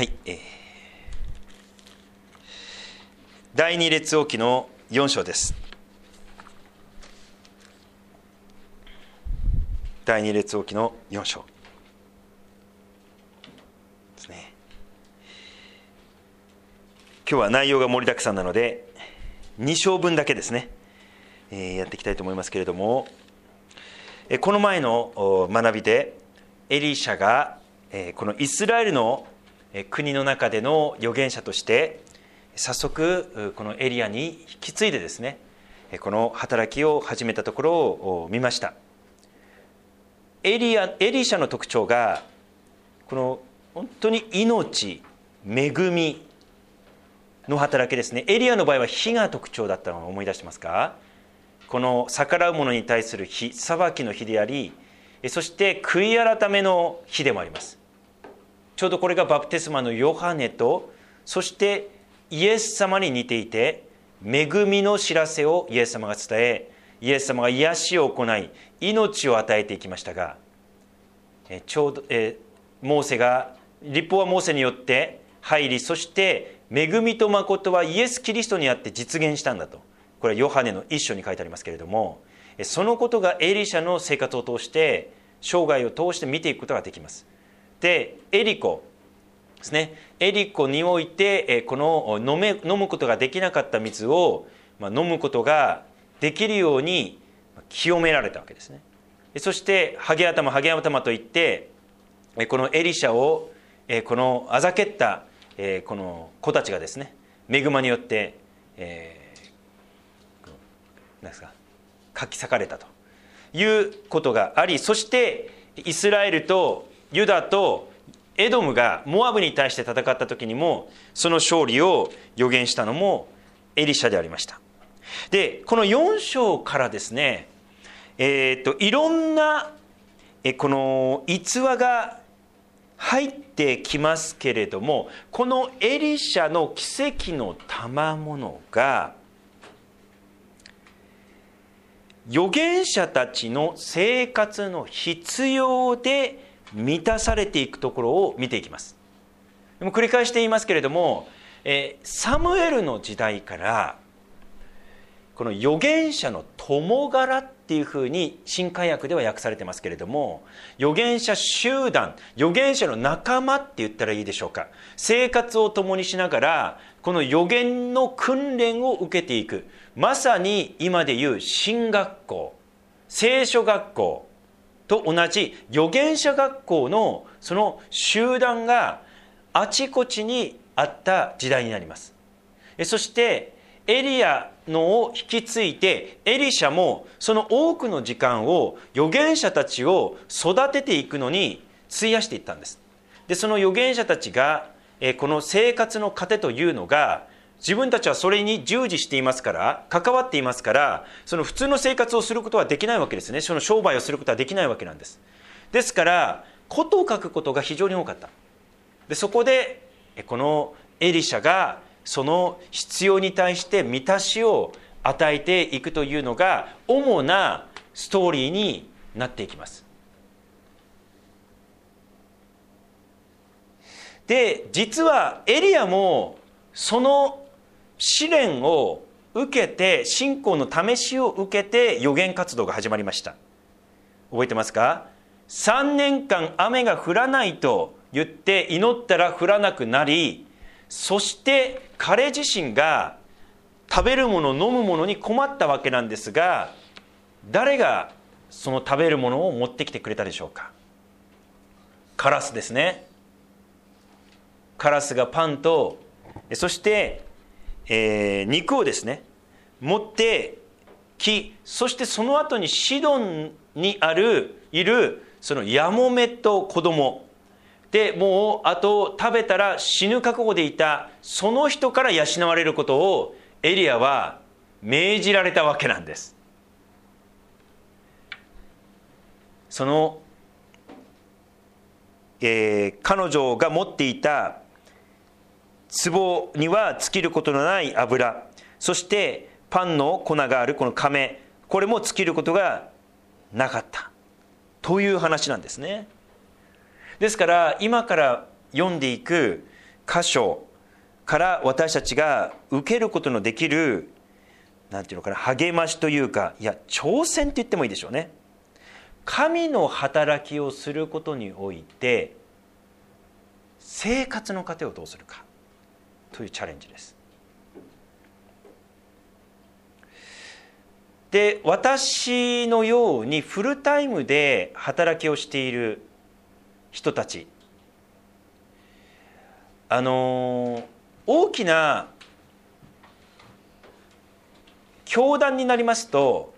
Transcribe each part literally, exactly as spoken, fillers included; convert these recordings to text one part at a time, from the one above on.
はい、えー、第二列王記のよん章です。第二列王記のよん章ですね。今日は内容が盛りだくさんなのでに章分だけですね、えー、やっていきたいと思いますけれども、えー、この前の学びでエリシャが、えー、このイスラエルの国の中での預言者として早速このエリアに引き継いでですね、この働きを始めたところを見ました。エリア、エリシャの特徴がこの本当に命、恵みの働きですね。エリアの場合は火が特徴だったのを思い出してますか？この逆らう者に対する火、裁きの火であり、そして悔い改めの火でもあります。ちょうどこれがバプテスマのヨハネと、そしてイエス様に似ていて、恵みの知らせをイエス様が伝え、イエス様が癒しを行い、命を与えていきましたが、ちょうど、えー、モーセが、律法はモーセによって入り、そして恵みと誠はイエス・キリストにあって実現したんだと。これはヨハネの一章に書いてありますけれども、そのことがエリシャの生活を通して、生涯を通して見ていくことができます。で、エリコですね。エリコにおいて、この飲め、飲むことができなかった水を飲むことができるように清められたわけですね。そしてハゲ頭ハゲ頭といって、このエリシャをこのあざけったこの子たちがですね、恵まによって、えー、何ですか、かき裂かれたということがあり、そしてイスラエルとユダとエドムがモアブに対して戦った時にもその勝利を予言したのもエリシャでありました。で、このよん章からですね、えー、といろんなえこの逸話が入ってきますけれども、このエリシャの奇跡の賜物が預言者たちの生活の必要で満たされていくところを見ていきます。でも繰り返して言いますけれども、えー、サムエルの時代からこの預言者の友柄っていうふうに新海訳では訳されてますけれども、預言者集団、預言者の仲間って言ったらいいでしょうか。生活を共にしながらこの預言の訓練を受けていく、まさに今でいう神学校、聖書学校と同じ預言者学校のその集団があちこちにあった時代になります。そしてエリアのを引き継いで、エリシャもその多くの時間を預言者たちを育てていくのに費やしていったんです。で、その預言者たちがこの生活の糧というのが、自分たちはそれに従事していますから、関わっていますから、その普通の生活をすることはできないわけですね。その商売をすることはできないわけなんです。ですからことを書くことが非常に多かった。で、そこでこのエリシャがその必要に対して満たしを与えていくというのが主なストーリーになっていきます。で、実はエリアもその試練を受けて、信仰の試しを受けて預言活動が始まりました。覚えてますか？さんねんかん雨が降らないと言って祈ったら降らなくなり、そして彼自身が食べるもの飲むものに困ったわけなんですが、誰がその食べるものを持ってきてくれたでしょうか？カラスですね。カラスがパンと、そしてえー、肉をですね持ってき、そしてその後にシドンにあるいるそのヤモメと子供で、もうあと食べたら死ぬ覚悟でいたその人から養われることをエリアは命じられたわけなんです。その、えー、彼女が持っていた壺には尽きることのない油、そしてパンの粉があるこの甕、これも尽きることがなかったという話なんですね。ですから今から読んでいく箇所から私たちが受けることのできる、なんていうのかな、励ましというか、いや挑戦って言ってもいいでしょうね。神の働きをすることにおいて生活の糧をどうするかというチャレンジです。で、私のようにフルタイムで働きをしている人たち、あの大きな教団になりますと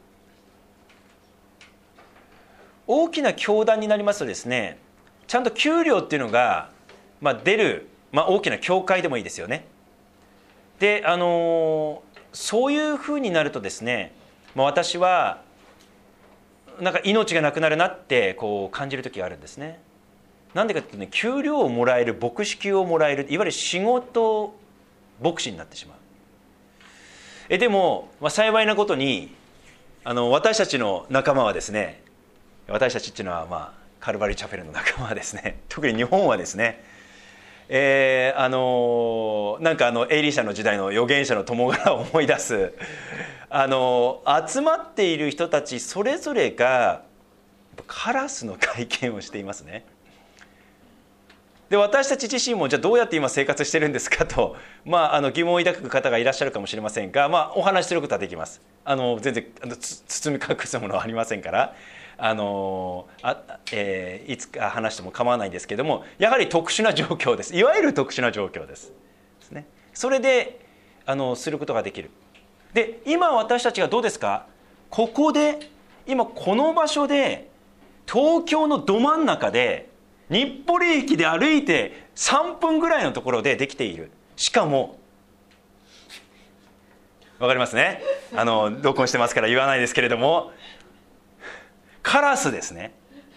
大きな教団になりますとですね、ちゃんと給料っていうのが、まあ、出る、まあ、大きな教会でもいいですよね。で、あのそういうふうになるとですね、まあ、私はなんか命がなくなるなってこう感じる時があるんですね。なんでかっていうとね、給料をもらえる、牧師給をもらえる、いわゆる仕事牧師になってしまう。えでも、まあ、幸いなことにあの私たちの仲間はですね、私たちっていうのは、まあ、カルバリーチャペルの仲間はですね、特に日本はですね、えー、あのなんかあのエリシャの時代の預言者の友柄を思い出す、あの集まっている人たちそれぞれがカラスの体験をしていますね。で、私たち自身もじゃあどうやって今生活してるんですかと、まあ、あの疑問を抱く方がいらっしゃるかもしれませんが、まあ、お話しすることはできます。あの全然あの包み隠すものはありませんから、あのあ、えー、いつか話しても構わないんですけども、やはり特殊な状況です。いわゆる特殊な状況です。ですね。それであのすることができる。で、今私たちがどうですか、ここで今この場所で東京のど真ん中で日暮里駅で歩いてさんぷんぐらいのところでできている。しかもわかりますね、あの録音してますから言わないですけれども、カラスですね。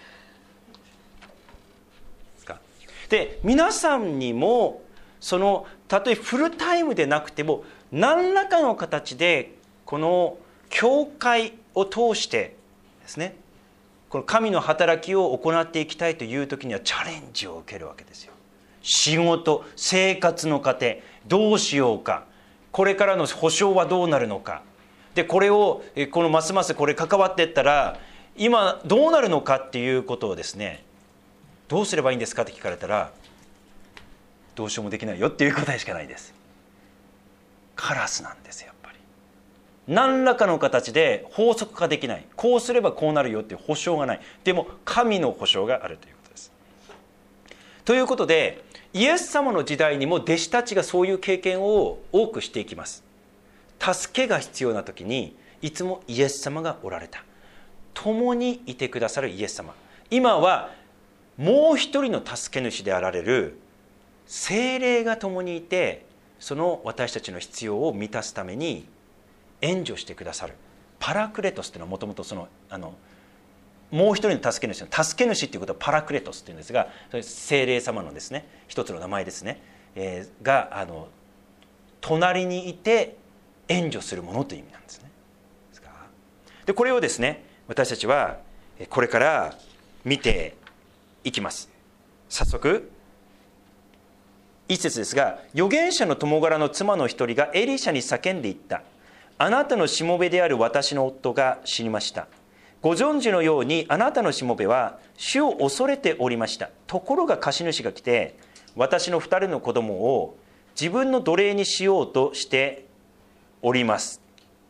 で、皆さんにもそのたとえフルタイムでなくても何らかの形でこの教会を通してですね、この神の働きを行っていきたいという時にはチャレンジを受けるわけですよ。仕事、生活の糧、どうしようか、これからの保証はどうなるのか、でこれをこのますますこれ関わっていったら今どうなるのかっていうことをですね、どうすればいいんですかって聞かれたらどうしようもできないよっていう答えしかないです。カラスなんですよ。やっぱり何らかの形で法則化できない、こうすればこうなるよっていう保証がない。でも神の保証があるということです。ということでイエス様の時代にも弟子たちがそういう経験を多くしていきます。助けが必要な時にいつもイエス様がおられた。共にいてくださるイエス様。今はもう一人の助け主であられる聖霊が共にいて、その私たちの必要を満たすために援助してくださるパラクレトスというのはもともとそのあのもう一人の助け主の助け主ということはパラクレトスというんですが、それ聖霊様のですね一つの名前ですね、えー、があの隣にいて援助するものという意味なんですね。でこれをですね私たちはこれから見ていきます。早速一節ですが、預言者の友柄の妻の一人がエリシャに叫んでいった。あなたのしもべである私の夫が死にました。ご存知のようにあなたのしもべは主を恐れておりました。ところが貸主が来て私の二人の子供を自分の奴隷にしようとしております。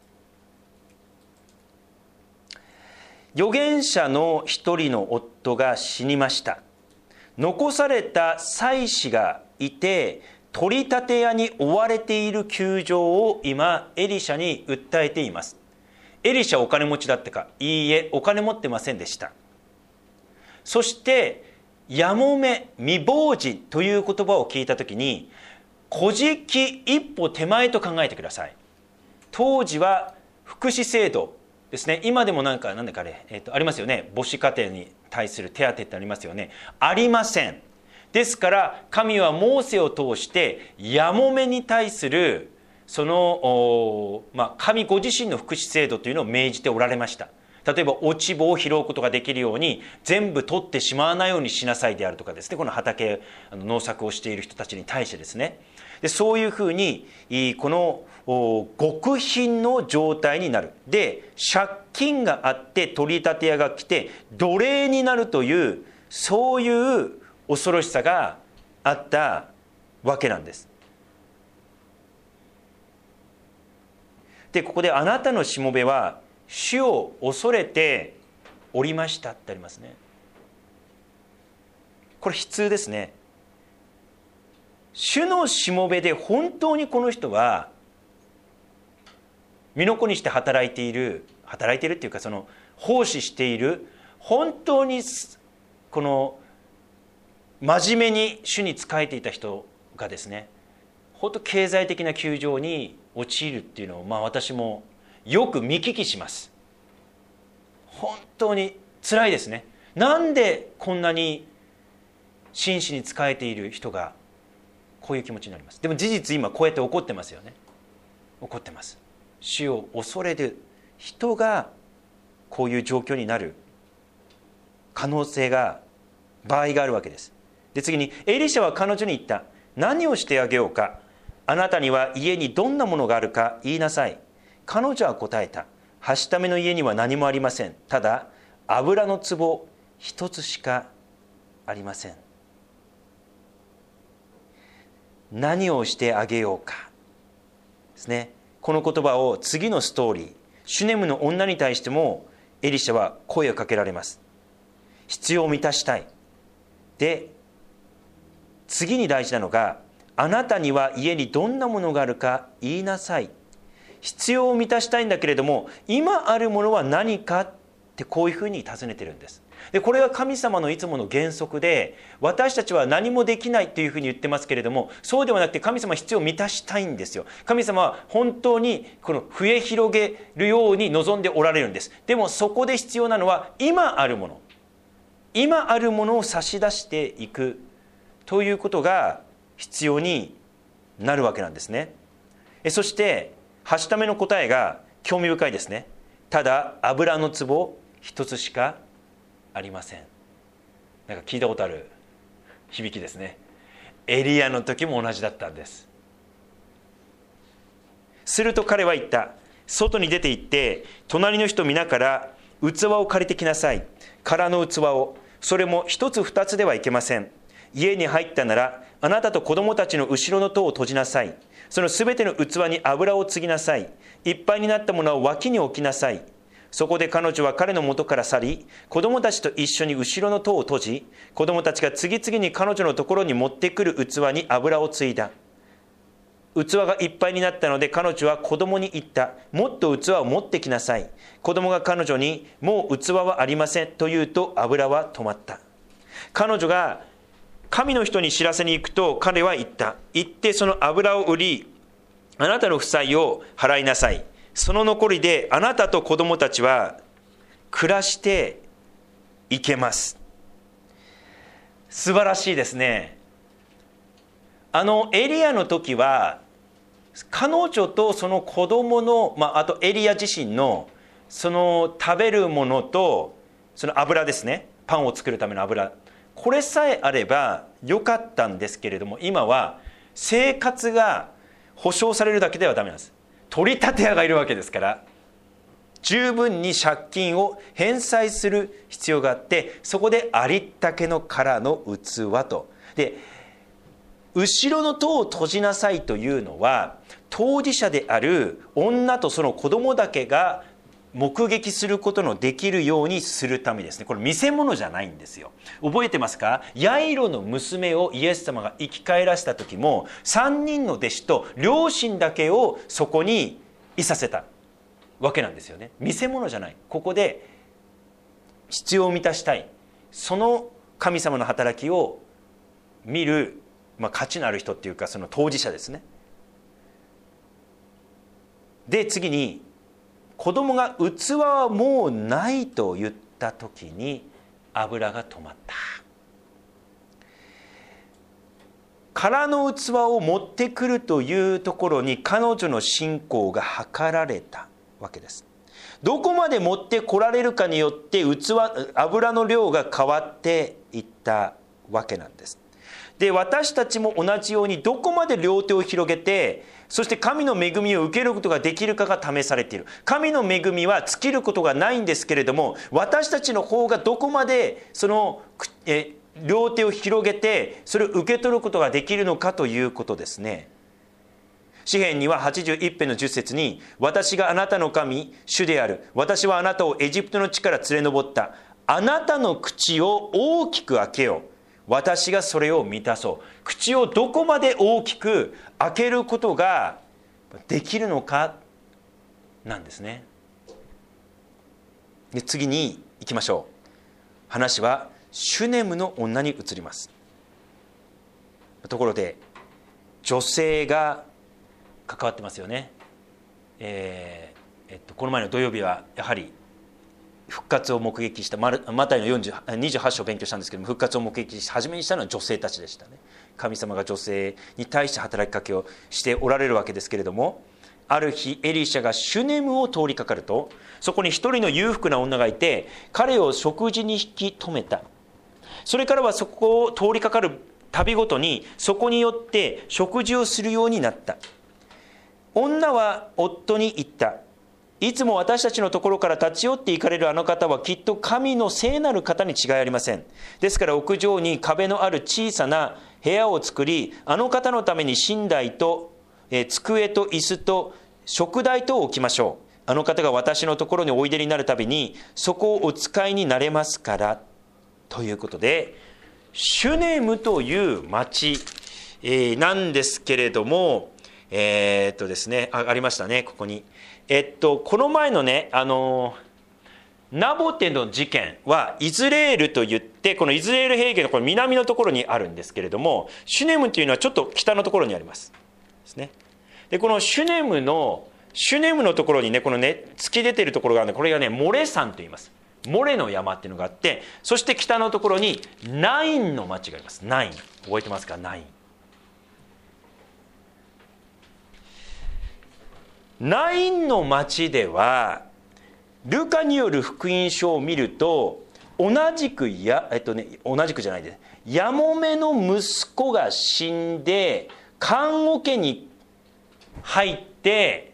預言者の一人の夫が死にました。残された妻子がいて取り立て屋に追われている窮状を今エリシャに訴えています。エリシャお金持ちだったか、いいえお金持ってませんでした。そしてやもめ未亡人という言葉を聞いたときに小じ一歩手前と考えてください。当時は福祉制度ですね、今でもなんかなんだかあれ、えー、とありますよね。母子家庭に対する手当ってありますよね。ありません。ですから神はモーセを通してやもめに対するその、まあ、神ご自身の福祉制度というのを命じておられました。 例えば落ち穂を拾うことができるように全部取ってしまわないようにしなさいであるとかですね、この畑あの農作をしている人たちに対してですね、でそういうふうにこの極貧の状態になる。で借金があって取り立て屋が来て奴隷になるという、そういう恐ろしさがあったわけなんです。でここであなたのしもべは主を恐れておりましたってありますね。これ悲痛ですね。主のしもべで本当にこの人は身の粉にして働いている働いているっていうか、その奉仕している、本当にこの真面目に主に仕えていた人がですね、本当経済的な窮状に陥るっていうのを、まあ私もよく見聞きします。本当に辛いですね。なんでこんなに真摯に仕えている人がこういう気持ちになります。でも事実今こうやって怒ってますよね。怒ってます。主を恐れる人がこういう状況になる可能性が場合があるわけです。で次にエリシャは彼女に言った。何をしてあげようか。あなたには家にどんなものがあるか言いなさい。彼女は答えた。はしための家には何もありません。ただ油の壺一つしかありません。何をしてあげようかですね。この言葉を次のストーリー、シュネムの女に対してもエリシャは声をかけられます。必要を満たしたい。で次に大事なのが、あなたには家にどんなものがあるか言いなさい。必要を満たしたいんだけれども、今あるものは何かってこういうふうに尋ねてるんです。でこれが神様のいつもの原則で、私たちは何もできないというふうに言ってますけれども、そうではなくて神様は必要を満たしたいんですよ。神様は本当にこの増え広げるように望んでおられるんです。でもそこで必要なのは今あるもの、今あるものを差し出していくということが必要になるわけなんですね。そしてはしための答えが興味深いですね。ただ油の壺一つしかありません。なんか聞いたことある響きですね。エリアの時も同じだったんです。すると彼は言った。外に出て行って隣の人皆から器を借りてきなさい。空の器を。それも一つ二つではいけません。家に入ったならあなたと子供たちの後ろの戸を閉じなさい。そのすべての器に油を注ぎなさい。いっぱいになったものは脇に置きなさい。そこで彼女は彼の元から去り、子供たちと一緒に後ろの戸を閉じ、子供たちが次々に彼女のところに持ってくる器に油を注いだ。器がいっぱいになったので彼女は子供に言った。もっと器を持ってきなさい。子供が彼女に、もう器はありませんと言うと油は止まった。彼女が神の人に知らせに行くと彼は言った。行ってその油を売り、あなたの負債を払いなさい。その残りであなたと子供たちは暮らしていけます。素晴らしいですね。あのエリアの時は彼女とその子供の、まあ、あとエリア自身のその食べるものとその油ですね、パンを作るための油、これさえあればよかったんですけれども、今は生活が保障されるだけではダメなんです。取り立て屋がいるわけですから、十分に借金を返済する必要があって、そこでありったけの空の器と。で後ろの戸を閉じなさいというのは、当事者である女とその子供だけが目撃することのできるようにするためですね。これ見せ物じゃないんですよ。覚えてますか？ヤイロの娘をイエス様が生き返らせた時も、さんにんの弟子と両親だけをそこにいさせたわけなんですよね。見せ物じゃない。ここで必要を満たしたい、その神様の働きを見る、まあ、価値のある人っていうか、その当事者ですね。で次に、子供が器はもうないと言った時に油が止まった。空の器を持ってくるというところに彼女の信仰が図られたわけです。 どこまで持ってこられるかによって器油の量が変わっていったわけなんです。で、私たちも同じようにどこまで両手を広げて、そして神の恵みを受けることができるかが試されている。神の恵みは尽きることがないんですけれども、私たちの方がどこまでそのえ両手を広げてそれを受け取ることができるのかということですね。詩編にははちじゅういち編のじゅっ節に、私があなたの神、主である。私はあなたをエジプトの地から連れ上った。あなたの口を大きく開けよう。私がそれを満たそう。口をどこまで大きく開けることができるのかなんですね。で、次に行きましょう。話はシュネムの女に移ります。ところで女性が関わってますよね。えーえっと、この前の土曜日はやはり復活を目撃したマタイのよんじゅうにじゅうはち章を勉強したんですけども、復活を目撃して初めにしたのは女性たちでしたね。神様が女性に対して働きかけをしておられるわけですけれども、ある日エリシャがシュネムを通りかかると、そこに一人の裕福な女がいて、彼を食事に引き止めた。それからはそこを通りかかる度ごとにそこによって食事をするようになった。女は夫に言った。いつも私たちのところから立ち寄って行かれるあの方はきっと神の聖なる方に違いありません。ですから屋上に壁のある小さな部屋を作り、あの方のために寝台と、えー、机と椅子と食台とを置きましょう。あの方が私のところにおいでになるたびにそこをお使いになれますから。ということで、シュネムという町、えー、なんですけれども、えー、っとですね あ, ありましたね、ここに。えっとこの前のね、あのナボテの事件はイズレールといって、このイズレール平原のこの南のところにあるんですけれども、シュネムというのはちょっと北のところにありますですね。で、このシュネムのシュネムのところにね、このね突き出ているところがあるので、これがねモレ山と言います。モレの山っていうのがあって、そして北のところにナインの町があります。ナイン、覚えてますか？ナイン。ナインの町ではルカによる福音書を見ると、同じくや、えっとね、同じくじゃないです、やもめの息子が死んで棺桶に入って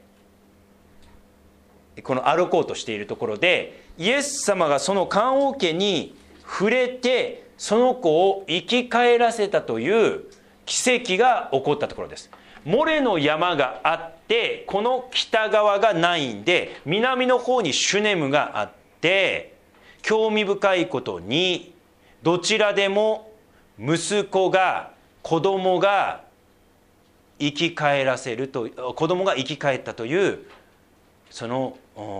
この歩こうとしているところで、イエス様がその棺桶に触れてその子を生き返らせたという奇跡が起こったところです。モレの山があって、この北側がナインで、南の方にシュネムがあって、興味深いことにどちらでも息子が子供が生き返らせると、子供が生き返ったというその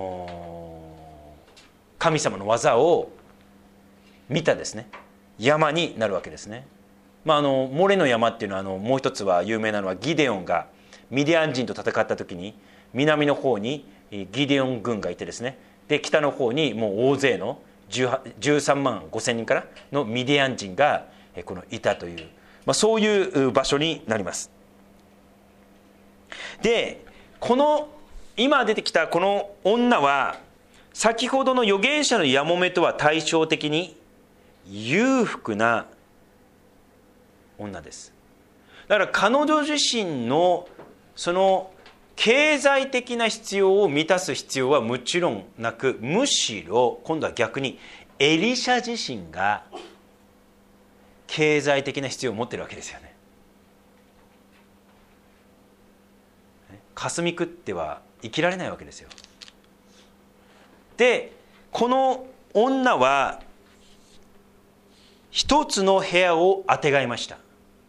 神様の技を見たですね山になるわけですね。まあ、あのモレの山っていうのは、あのもう一つは有名なのは、ギデオンがミディアン人と戦った時に南の方にギデオン軍がいてですね、で北の方にもう大勢のじゅうさんまんごせんにんからのミディアン人がこのいたという、まあ、そういう場所になります。で、この今出てきたこの女は、先ほどの預言者のやもめとは対照的に裕福な女です。だから彼女自身のその経済的な必要を満たす必要はもちろんなく、むしろ今度は逆にエリシャ自身が経済的な必要を持っているわけですよね。霞食っては生きられないわけですよ。で、この女は一つの部屋をあてがいました。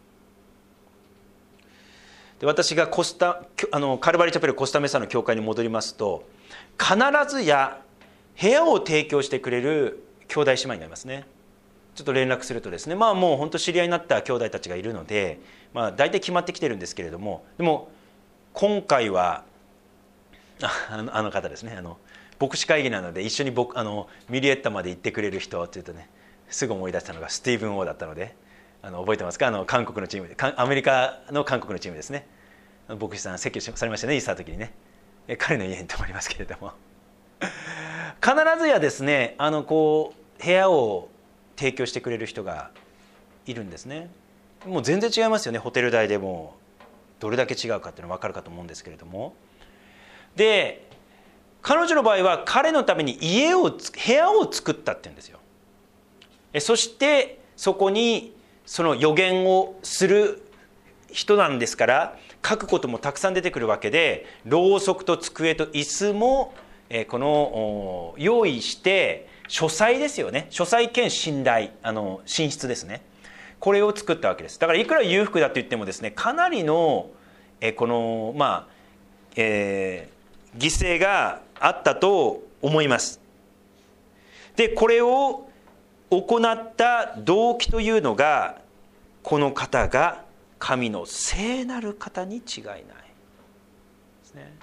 で、私がコスタあのカルバリーチャペルコスタメサの教会に戻りますと、必ずや部屋を提供してくれる兄弟姉妹になりますね。ちょっと連絡するとですね、まあもう本当知り合いになった兄弟たちがいるので、まあ大体決まってきてるんですけれども、でも今回はあのあの方ですね、あの牧師会議なので一緒に僕あのミリエッタまで行ってくれる人っていうとね、すぐ思い出したのがスティーブン・オーだったので、あの覚えてますか？あの韓国のチームで、アメリカの韓国のチームですね。牧師さん説教されましたね、イースターの時にね。彼の家に泊まりますけれども必ずやですね、あのこう部屋を提供してくれる人がいるんですね。もう全然違いますよね。ホテル代でもどれだけ違うかっていうのは分かるかと思うんですけれども、で彼女の場合は彼のために家を部屋を作ったって言うんですよ。そしてそこにその予言をする人なんですから、書くこともたくさん出てくるわけで、ろうそくと机と椅子もこの用意して、書斎ですよね、書斎兼寝台、あの寝室ですね、これを作ったわけです。だからいくら裕福だと言ってもですね、かなりのこのまあ、えー、犠牲があったと思います。でこれを行った動機というのが、この方が神の聖なる方に違いないですね。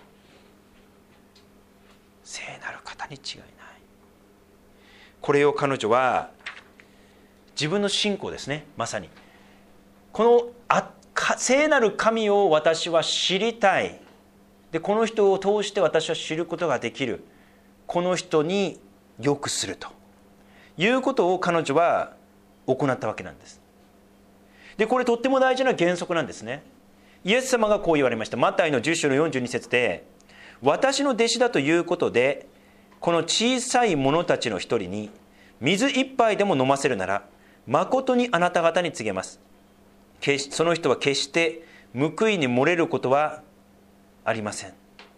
聖なる方に違いない。これを彼女は自分の信仰ですね、まさにこのあ聖なる神を私は知りたい、でこの人を通して私は知ることができる、この人に良くするということを彼女は行ったわけなんです。でこれとっても大事な原則なんですね。イエス様がこう言われました。マタイのじゅっ章のよんじゅうに節で、私の弟子だということでこの小さい者たちの一人に水一杯でも飲ませるなら、まことにあなた方に告げます。その人は決して報いに漏れることはありません。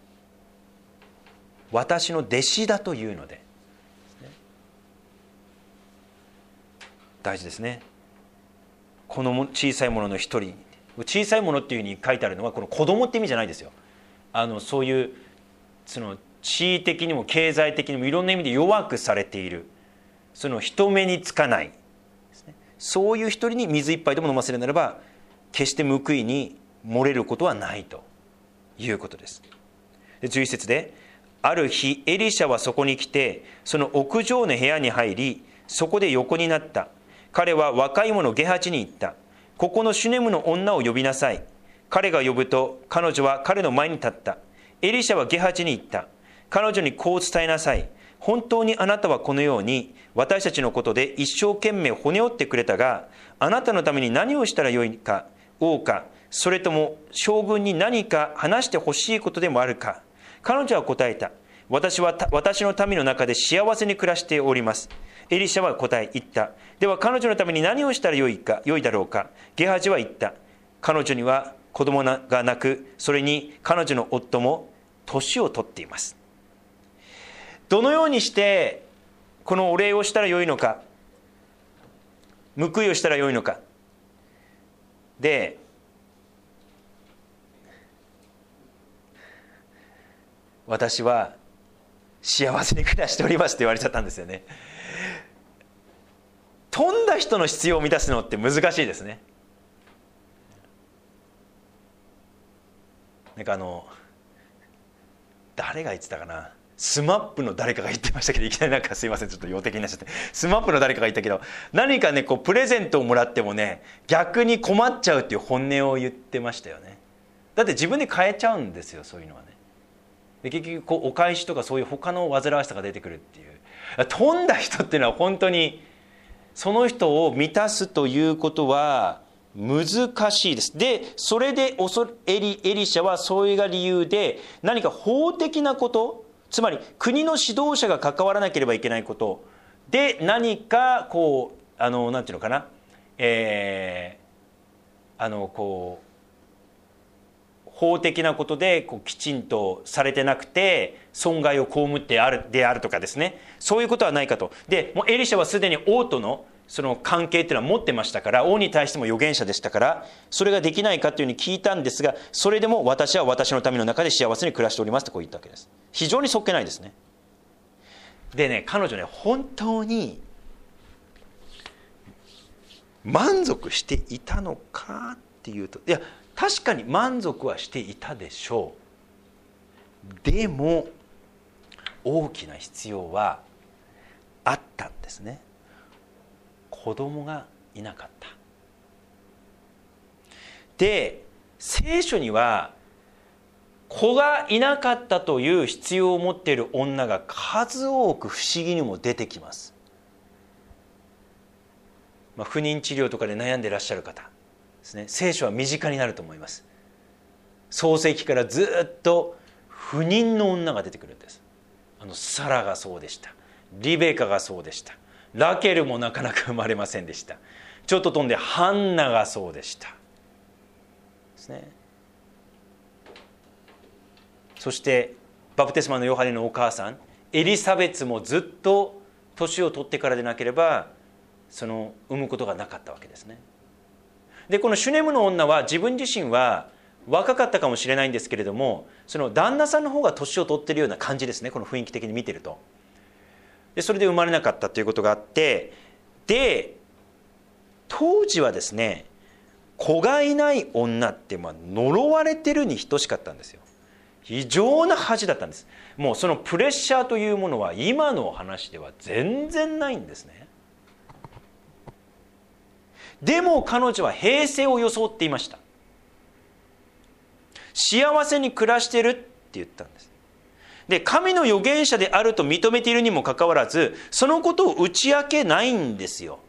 私の弟子だというので、大事ですね。この小さいものの一人、小さいものっていうふうに書いてあるのはこの子供って意味じゃないですよ。あのそういうその地位的にも経済的にもいろんな意味で弱くされている、その人目につかないですね、そういう一人に水一杯でも飲ませるならば、決して報いに漏れることはないということです。でじゅういち節で、ある日エリシャはそこに来て、その屋上の部屋に入り、そこで横になった。彼は若い者ゲハチに言った。ここのシュネムの女を呼びなさい。彼が呼ぶと、彼女は彼の前に立った。エリシャはゲハチに言った。彼女にこう伝えなさい。本当にあなたはこのように私たちのことで一生懸命骨折ってくれたが、あなたのために何をしたらよいか、王か、それとも将軍に何か話してほしいことでもあるか。彼女は答えた。私は私の民の中で幸せに暮らしております。エリシャは答え言った。では彼女のために何をしたらよいか、よいだろうか。ゲハジは言った。彼女には子供がなく、それに彼女の夫も年を取っています。どのようにしてこのお礼をしたらよいのか、報いをしたらよいのか。で、私は幸せに暮らしておりますって言われちゃったんですよね。富んだ人の必要を満たすのって難しいですね。なんかあの誰が言ってたかな、スマップの誰かが言ってましたけど、いきなりなんかすいません、ちょっと用的になっちゃって、スマップの誰かが言ったけど、何かねこうプレゼントをもらってもね、逆に困っちゃうっていう本音を言ってましたよね。だって自分で買えちゃうんですよ、そういうのはね。で結局こうお返しとかそういう他の煩わしさが出てくるっていう。富んだ人っていうのは本当にその人を満たすということは難しいです。でそれでエリ、エリシャはそれが理由で何か法的なこと、つまり国の指導者が関わらなければいけないことで、何かこうあのなんていうのかな、えー、あのこう法的なことでこうきちんとされてなくて損害を被ってあるであるとかですね、そういうことはないかと。でもうエリシャはすでに王とのその関係っていうのは持ってましたから、王に対しても預言者でしたから、それができないかというふうに聞いたんですが、それでも私は私の民の中で幸せに暮らしておりますとこう言ったわけです。非常にそっけないですね。でね、彼女ね本当に満足していたのかっていうと、いや確かに満足はしていたでしょう。でも大きな必要はあったんですね。子供がいなかった。で聖書には子がいなかったという必要を持っている女が数多く不思議にも出てきます。まあ、不妊治療とかで悩んでいらっしゃる方ですね、聖書は身近になると思います。創世記からずっと不妊の女が出てくるんです。あのサラがそうでした。リベカがそうでした。ラケルもなかなか生まれませんでした。ちょっと飛んでハンナがそうでしたですね。そしてバプテスマのヨハネのお母さんエリサベツもずっと年を取ってからでなければその産むことがなかったわけですね。でこのシュネムの女は自分自身は若かったかもしれないんですけれども、その旦那さんの方が年を取っているような感じですね、この雰囲気的に見てると。でそれで生まれなかったということがあって、で当時はですね、子がいない女ってまあ呪われてるに等しかったんですよ。非常な恥だったんです。もうそのプレッシャーというものは今の話では全然ないんですね。でも彼女は平静を装っていました。幸せに暮らしてるって言ったんです。で神の預言者であると認めているにもかかわらず、そのことを打ち明けないんですよ。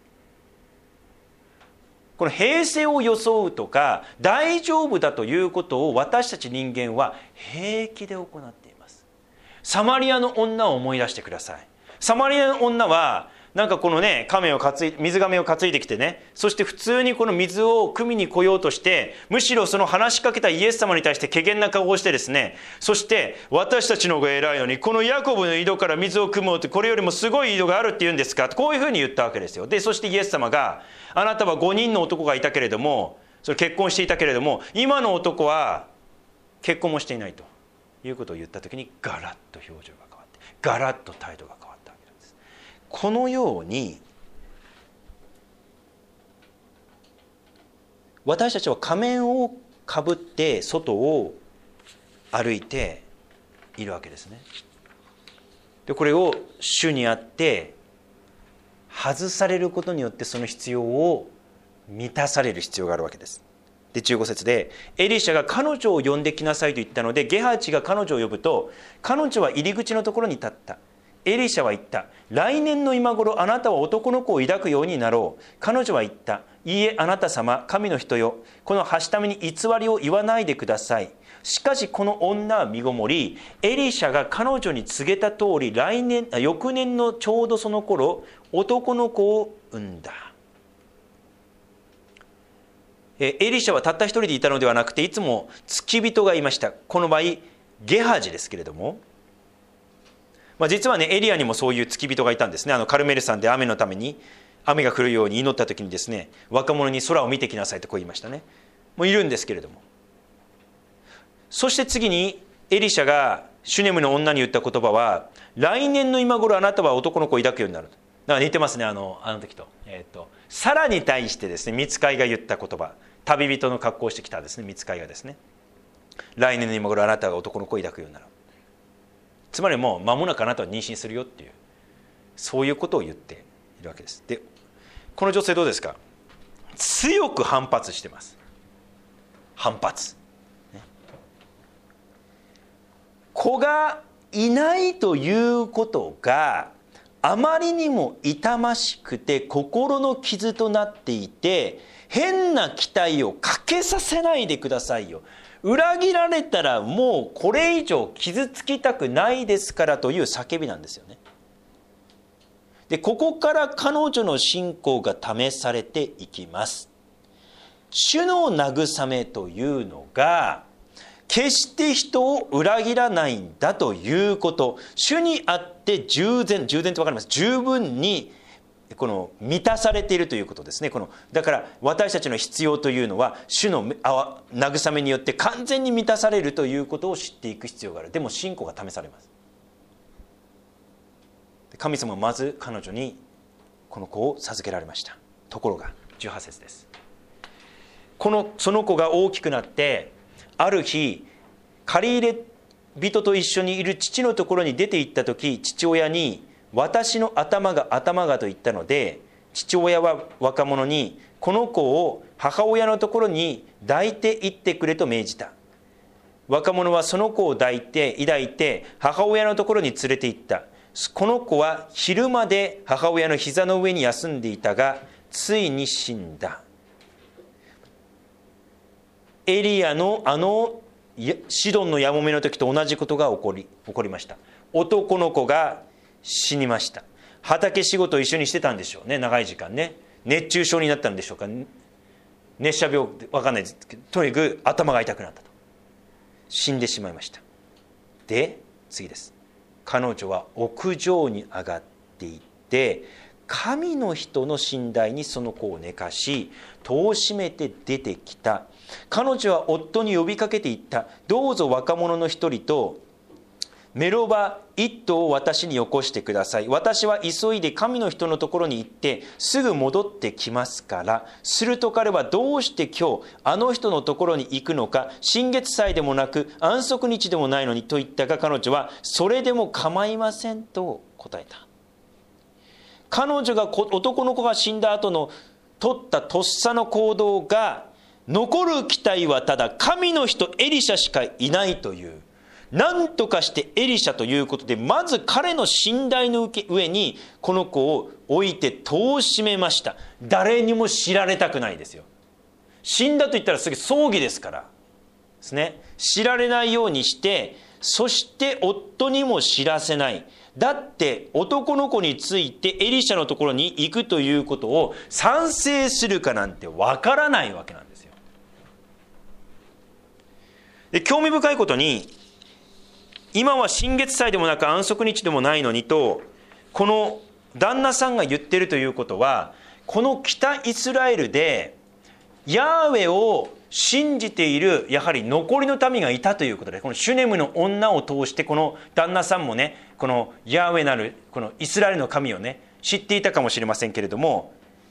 この平静を装うとか大丈夫だということを私たち人間は平気で行っています。サマリアの女を思い出してください。サマリアの女はなんかこのね、亀を担い水亀を担いできてね、そして普通にこの水を汲みに来ようとして、むしろその話しかけたイエス様に対して怪げな顔をしてですね、そして私たちの方が偉いのにこのヤコブの井戸から水を汲もうってこれよりもすごい井戸があるって言うんですか、こういうふうに言ったわけですよ。でそしてイエス様が、あなたはごにんの男がいたけれども、それ結婚していたけれども今の男は結婚もしていないということを言った時に、ガラッと表情が変わって、ガラッと態度が変わった。このように私たちは仮面をかぶって外を歩いているわけですね。でこれを主にあって外されることによってその必要を満たされる必要があるわけです。でじゅうご節でエリシャが彼女を呼んできなさいと言ったので、ゲハチが彼女を呼ぶと彼女は入り口のところに立った。エリシャは言った。来年の今頃あなたは男の子を抱くようになろう。彼女は言った。いいえ、あなた様、神の人よ。このはしために偽りを言わないでください。しかしこの女は身ごもり、エリシャが彼女に告げた通り、来年、翌年のちょうどその頃、男の子を産んだ。エリシャはたった一人でいたのではなくて、いつも付き人がいました。この場合、ゲハジですけれども、まあ、実はねエリアにもそういう付き人がいたんですね。あのカルメル山で雨のために雨が降るように祈った時にですね、若者に空を見てきなさいとこう言いましたね。もういるんですけれども、そして次にエリシャがシュネムの女に言った言葉は、来年の今頃あなたは男の子を抱くようになる。だから似てますね、あのあの時と、えー、とサラに対してですね、御使いが言った言葉、旅人の格好をしてきたですね、御使いがですね、来年の今頃あなたが男の子を抱くようになる。つまりもう間もなくあなたは妊娠するよっていう、そういうことを言っているわけです。でこの女性どうですか。強く反発してます。反発、ね、子がいないということがあまりにも痛ましくて心の傷となっていて、変な期待をかけさせないでくださいよ。裏切られたらもうこれ以上傷つきたくないですからという叫びなんですよね。でここから彼女の信仰が試されていきます。主の慰めというのが決して人を裏切らないんだということ、主にあって従前、従前って分かります、十分にこの満たされているということですね。このだから私たちの必要というのは主の慰めによって完全に満たされるということを知っていく必要がある。でも信仰が試されます。神様はまず彼女にこの子を授けられました。ところがじゅうはち節です。このその子が大きくなってある日借り入れ人と一緒にいる父のところに出て行った時、父親に私の頭が頭がと言ったので、父親は若者にこの子を母親のところに抱いて行ってくれと命じた。 若者はその子を抱いて抱いて母親のところに連れて行った。この子は昼まで母親の膝の上に休んでいたが、ついに死んだ。エリアのあのシドンのやもめの時と同じことが起こり起こりました。男の子が死にました。畑仕事を一緒にしてたんでしょうね、長い時間ね。熱中症になったんでしょうか、熱射病わかんないですけど、とにかく頭が痛くなったと、死んでしまいました。で次です。彼女は屋上に上がっていって神の人の寝台にその子を寝かし戸を閉めて出てきた。彼女は夫に呼びかけていった。どうぞ若者の一人とメロバ一頭を私によこしてください。私は急いで神の人のところに行ってすぐ戻ってきますから。すると彼はどうして今日あの人のところに行くのか、新月祭でもなく安息日でもないのにと言ったが、彼女はそれでも構いませんと答えた。彼女が男の子が死んだ後の取ったとっさの行動が、残る期待はただ神の人エリシャしかいないという、何とかしてエリシャということで、まず彼の寝台の上にこの子を置いて戸を閉めました。誰にも知られたくないですよ。死んだと言ったらすぐ葬儀ですからですね。知られないようにして、そして夫にも知らせない。だって男の子についてエリシャのところに行くということを賛成するかなんてわからないわけなんですよ。で興味深いことに、今は新月祭でもなく安息日でもないのにとこの旦那さんが言ってるということは、この北イスラエルでヤーウェを信じているやはり残りの民がいたということで、このシュネムの女を通してこの旦那さんもね、このヤーウェなるこのイスラエルの神をね知っていたかもしれませんけれども、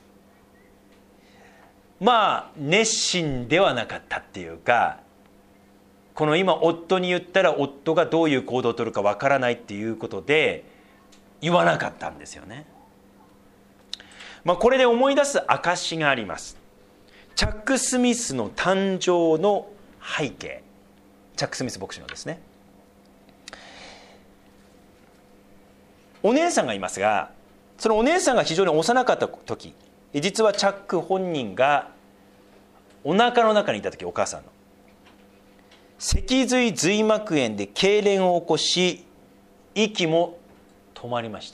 まあ熱心ではなかったっていうか、この今夫に言ったら夫がどういう行動を取るかわからないっていうことで言わなかったんですよね。まあ、これで思い出す証があります。チャック・スミスの誕生の背景、チャック・スミス牧師のですね。お姉さんがいますが、そのお姉さんが非常に幼かった時、実はチャック本人がお腹の中にいた時、お母さんの脊髄髄膜炎で痙攣を起こし、息も止まりました。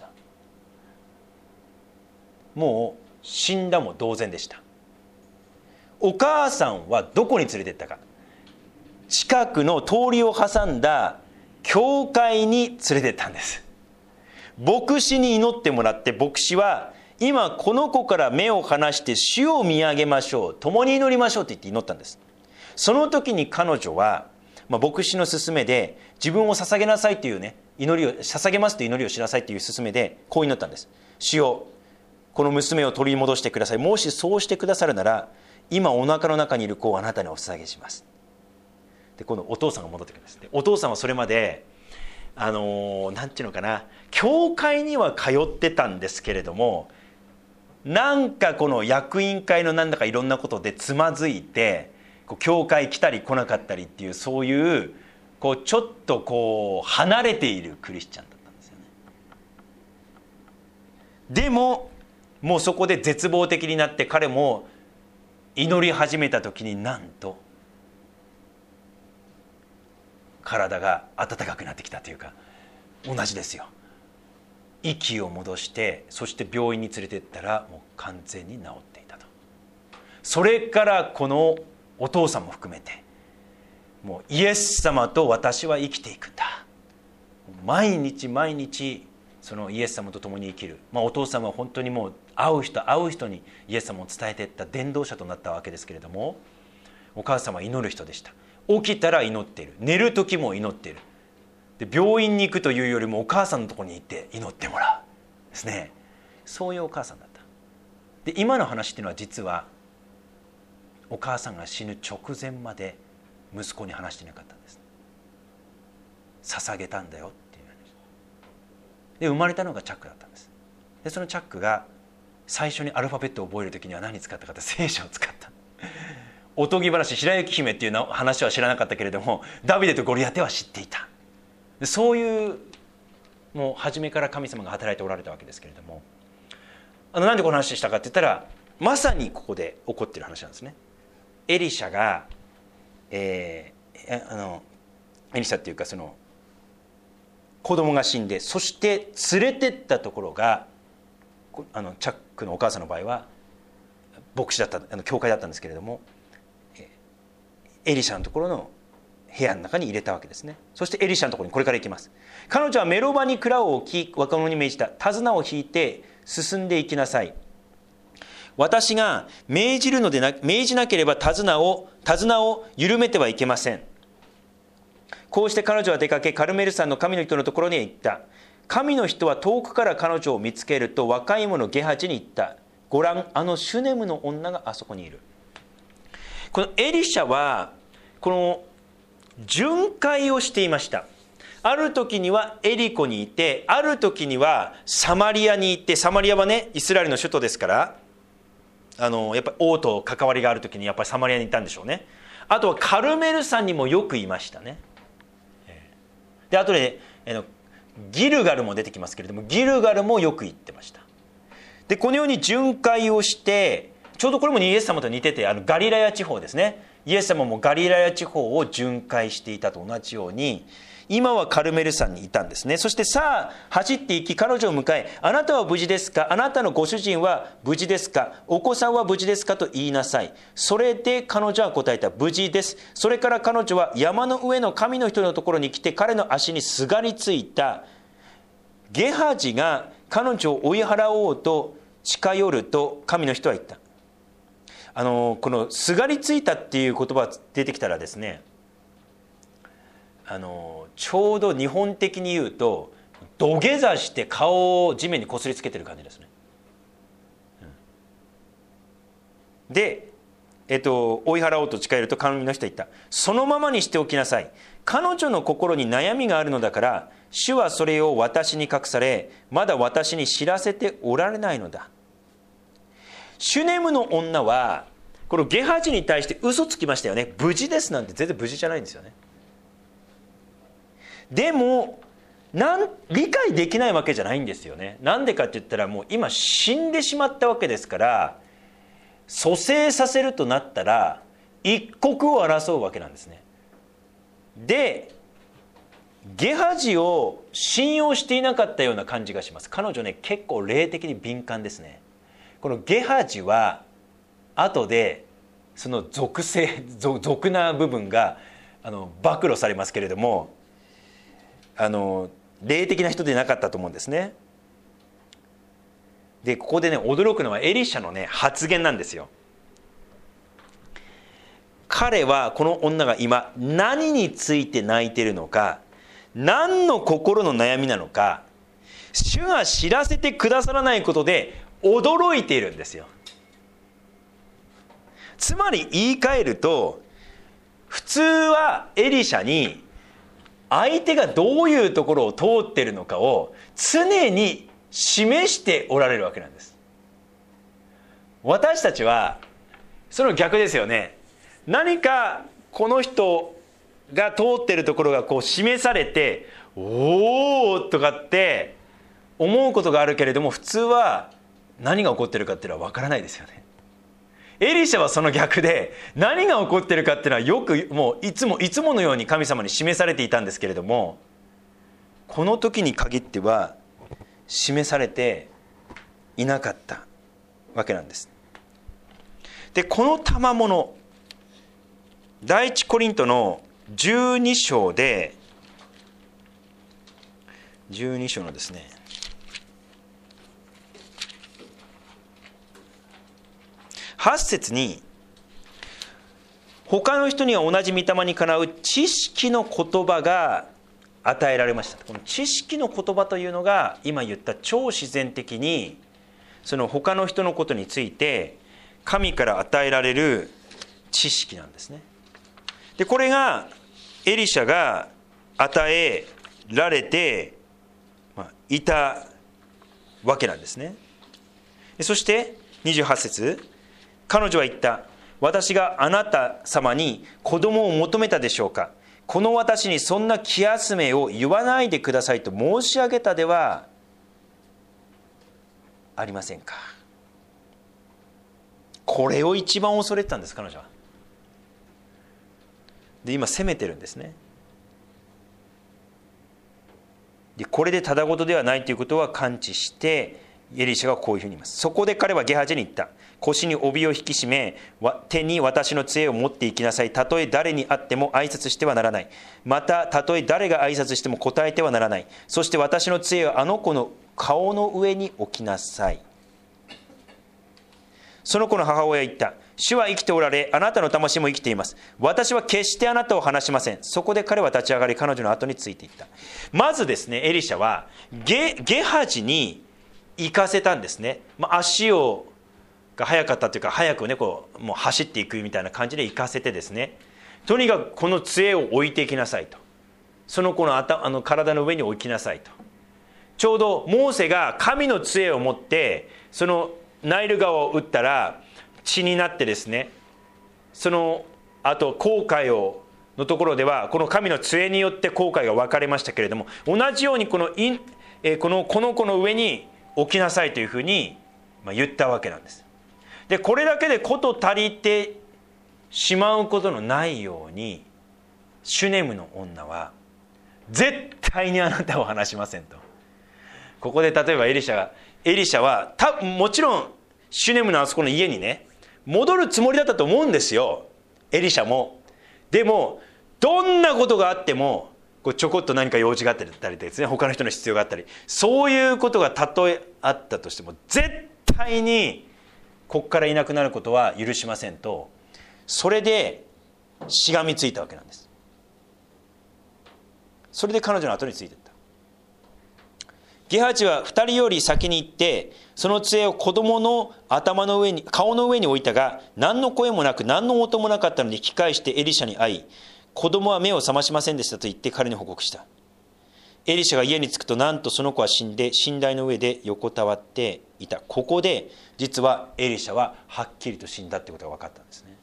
もう死んだも同然でした。お母さんはどこに連れてったか、近くの通りを挟んだ教会に連れてったんです。牧師に祈ってもらって、牧師は今この子から目を離して主を見上げましょう、共に祈りましょうって言って祈ったんです。その時に彼女は、まあ、牧師の勧めで自分を捧げなさいというね、祈りを捧げますという祈りをしなさいという勧めでこう祈ったんです。主よ、この娘を取り戻してください。もしそうしてくださるなら、今お腹の中にいる子をあなたにお捧げします。で今度お父さんが戻ってくるんです。でお父さんはそれまであのー、なんていうのかな、教会には通ってたんですけれども、なんかこの役員会のなんだかいろんなことでつまずいて、こう教会来たり来なかったりっていう、そういうこうちょっとこう離れているクリスチャンだったんですよね。でももうそこで絶望的になって、彼も祈り始めた時に、なんと体が温かくなってきたというか、同じですよ。息を戻して、そして病院に連れてったらもう完全に治っていたと。それからこのお父さんも含めて、もうイエス様と私は生きていくんだ、毎日毎日そのイエス様と共に生きる、まあ、お父さんは本当にもう会う人会う人にイエス様を伝えていった伝道者となったわけですけれども、お母様は祈る人でした。起きたら祈っている、寝る時も祈っている。で病院に行くというよりもお母さんのところに行って祈ってもらうですね。そういうお母さんだった。で今の話っていうのは、実はお母さんが死ぬ直前まで息子に話していなかったんです。捧げたんだよっていう話で、生まれたのがチャックだったんです。でそのチャックが最初にアルファベットを覚える時には何使ったかって、聖書を使った。 おとぎ話白雪姫っていうの話は知らなかったけれども、ダビデとゴリアテは知っていた。そういうもう初めから神様が働いておられたわけですけれども、あのなんでこの話したかって言ったら、まさにここで起こっている話なんですね。エリシャが、えー、あのエリシャっていうかその子供が死んで、そして連れてったところが、あのチャックのお母さんの場合は牧師だった、あの教会だったんですけれども、エリシャのところの部屋の中に入れたわけですね。そしてエリシャのところにこれから行きます。彼女はメロバに蔵を置き、若者に命じた。手綱を引いて進んでいきなさい。私が命じるのでな命じなければ手綱を手綱を緩めてはいけません。こうして彼女は出かけ、カルメル山の神の人のところに行った。神の人は遠くから彼女を見つけると、若い者ゲハジに言った。ご覧、あのシュネムの女があそこにいる。このエリシャはこの巡回をしていました。ある時にはエリコにいて、ある時にはサマリアに行って、サマリアはねイスラエルの首都ですから、あのやっぱり王と関わりがある時にやっぱりサマリアに行ったんでしょうね。あとはカルメル山にもよくいましたね。で後でギルガルも出てきますけれども、ギルガルもよく行ってました。でこのように巡回をして、ちょうどこれもイエス様と似てて、あのガリラヤ地方ですね。イエス様もガリラヤ地方を巡回していたと同じように、今はカルメル山にいたんですね。そしてさあ走っていき、彼女を迎え、あなたは無事ですか、あなたのご主人は無事ですか、お子さんは無事ですかと言いなさい。それで彼女は答えた。無事です。それから彼女は山の上の神の人のところに来て、彼の足にすがりついた。ゲハジが彼女を追い払おうと近寄ると、神の人は言った。あのこのすがりついたっていう言葉が出てきたらですね、あのちょうど日本的に言うと土下座して顔を地面にこすりつけてる感じですね。うん、で、えっと、追い払おうと近寄ると神の人は言った。そのままにしておきなさい。彼女の心に悩みがあるのだから、主はそれを私に隠され、まだ私に知らせておられないのだ。シュネムの女はこのゲハジに対して嘘つきましたよね。無事ですなんて全然無事じゃないんですよね。でもなん理解できないわけじゃないんですよね。なんでかって言ったら、もう今死んでしまったわけですから、蘇生させるとなったら一刻を争うわけなんですね。でゲハジを信用していなかったような感じがします。彼女ね、結構霊的に敏感ですね。このゲハジは後でその属性俗な部分があの暴露されますけれども、あの霊的な人でなかったと思うんですね。でここでね驚くのはエリシャのね発言なんですよ。彼はこの女が今何について泣いているのか、何の心の悩みなのか、主が知らせてくださらないことで驚いているんですよ。つまり言い換えると、普通はエリシャに相手がどういうところを通っているのかを常に示しておられるわけなんです。私たちはその逆ですよね。何かこの人が通っているところがこう示されて、おーとかって思うことがあるけれども、普通は何が起こっているかっていうのは分からないですよね。エリシャはその逆で、何が起こっているかっていうのはよくもういつもいつものように神様に示されていたんですけれども、この時に限っては示されていなかったわけなんです。でこの賜物、第一コリントのじゅうに章で、じゅうに章のですねはち節に、他の人には同じ御霊にかなう知識の言葉が与えられました。この知識の言葉というのが今言った超自然的にその他の人のことについて神から与えられる知識なんですね。でこれがエリシャが与えられていたわけなんですね。そしてにじゅうはち節、彼女は言った。 私があなた様に子供を求めたでしょうか。この私にそんな気休めを言わないでくださいと申し上げたではありませんか。これを一番恐れてたんです、彼女は。で今責めてるんですね。でこれでただごとではないということは感知して、エリシャがこういうふうに言います。そこで彼はゲハジに言った。腰に帯を引き締め、手に私の杖を持っていきなさい。たとえ誰に会っても挨拶してはならない。またたとえ誰が挨拶しても答えてはならない。そして私の杖をあの子の顔の上に置きなさい。その子の母親は言った。主は生きておられ、あなたの魂も生きています。私は決してあなたを離しません。そこで彼は立ち上がり、彼女の後についていった。まずですね、エリシャは ゲ, ゲハジに行かせたんですね。まあ、足をが速かったというか、早くねこうもう走っていくみたいな感じで行かせてですね、とにかくこの杖を置いていきなさいと、その子の頭あの体の上に置きなさいと。ちょうどモーセが神の杖を持ってそのナイル川を打ったら血になってですね、そのあと紅海をのところではこの神の杖によって紅海が分かれましたけれども、同じようにこのイン、えー、このこの子の上に置きなさいというふうに、まあ、言ったわけなんです。でこれだけで事足りてしまうことのないように、シュネムの女は絶対にあなたを離しませんと。ここで例えばエリシャがエリシャはたもちろんシュネムのあそこの家にね戻るつもりだったと思うんですよ、エリシャも。でもどんなことがあってもこうちょこっと何か用事があったりですね、他の人の必要があったり、そういうことがたとえあったとしても絶対にここからいなくなることは許しませんと、それでしがみついたわけなんです。それで彼女の後についていった。ゲハジは二人より先に行ってその杖を子供の頭の上に顔の上に置いたが、何の声もなく何の音もなかったので引き返してエリシャに会い、子供は目を覚ましませんでしたと言って彼に報告した。エリシャが家に着くと、なんとその子は死んで寝台の上で横たわっていた。ここで実はエリシャははっきりと死んだってことが分かったんですね。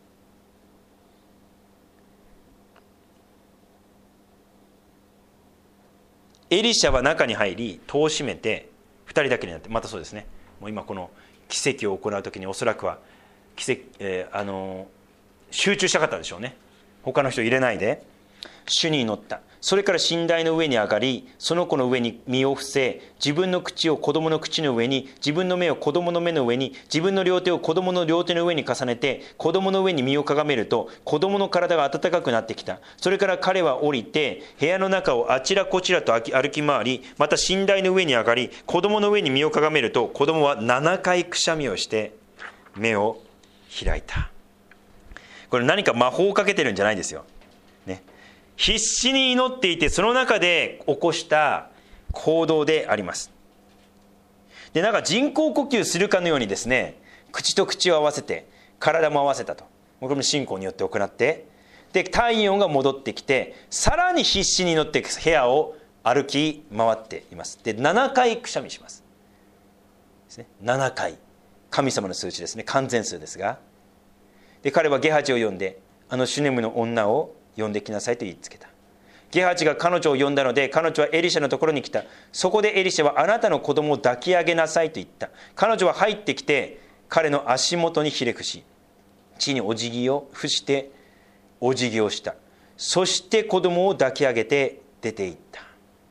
エリシャは中に入り戸を閉めてふたりだけになって、またそうですね、もう今この奇跡を行う時におそらくは奇跡、えー、あの集中したかったでしょうね。他の人入れないで主に祈った。それから寝台の上に上がり、その子の上に身を伏せ、自分の口を子供の口の上に、自分の目を子供の目の上に、自分の両手を子供の両手の上に重ねて、子供の上に身をかがめると、子供の体が温かくなってきた。それから彼は降りて部屋の中をあちらこちらと歩き回り、また寝台の上に上がり、子供の上に身をかがめると、子供はななかいくしゃみをして目を開いた。これ何か魔法をかけてるんじゃないですよ、ね、必死に祈っていて、その中で起こした行動であります。でなんか人工呼吸するかのようにですね、口と口を合わせて体も合わせたと。これも信仰によって行って、で体温が戻ってきて、さらに必死に祈って部屋を歩き回っています。でななかいくしゃみしますですね。ななかい、神様の数値ですね、完全数ですが。で彼はゲハジを呼んで、あのシュネムの女を呼んできなさいと言いつけた。ゲハジが彼女を呼んだので、彼女はエリシャのところに来た。そこでエリシャは、あなたの子供を抱き上げなさいと言った。彼女は入ってきて彼の足元にひれ伏し、地にお辞儀を伏してお辞儀をした。そして子供を抱き上げて出て行った。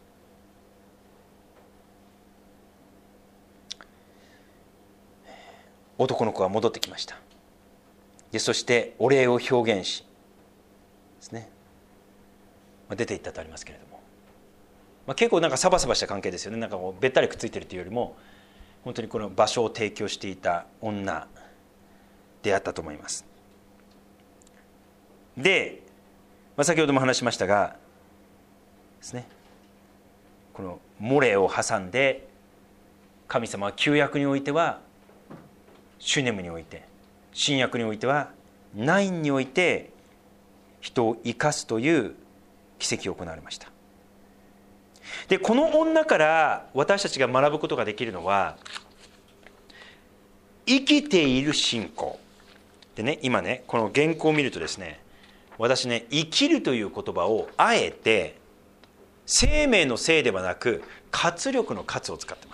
男の子は戻ってきました。でそしてお礼を表現しですね、まあ、出て行ったとありますけれども、まあ、結構なんかサバサバした関係ですよね。なんかこうべったりくっついてるというよりも、本当にこの場所を提供していた女であったと思います。で、まあ、先ほども話しましたがですね、このモレを挟んで、神様は旧約においてはシュネムにおいて、新約においてはナインにおいて人を生かすという奇跡を行われました。でこの女から私たちが学ぶことができるのは、生きている信仰でね、今ねこの原稿を見るとですね、私ね生きるという言葉をあえて生命の生ではなく活力の活を使ってます。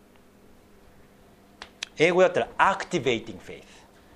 英語だったら activating faith。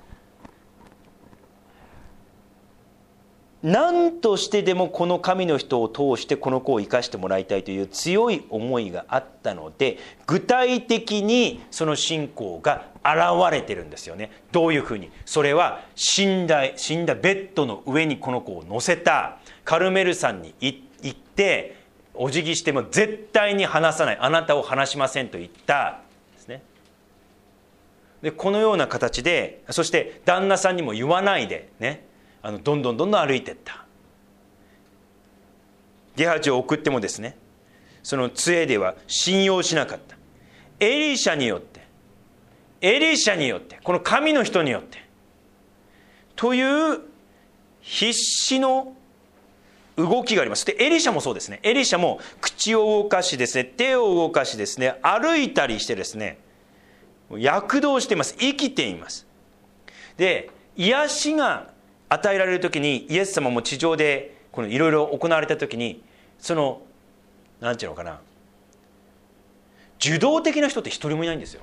何としてでもこの神の人を通してこの子を生かしてもらいたいという強い思いがあったので、具体的にその信仰が現れてるんですよね。どういうふうに？それは死んだ死んだベッドの上にこの子を乗せた、カルメル山に行ってお辞儀しても絶対に離さない、あなたを離しませんと言ったですね。でこのような形で、そして旦那さんにも言わないでね、あのどんどんどんどん歩いていった。ゲハジを送ってもですね、その杖では信用しなかった。エリシャによって、エリシャによって、この神の人によってという必死の動きがあります。でエリシャもそうですね。エリシャも口を動かしですね、手を動かしですね、歩いたりしてですね、躍動しています。生きています。で癒しが与えられるときに、イエス様も地上でこのいろいろ行われたときに、そのなんていうのかな、受動的な人って一人もいないんですよ。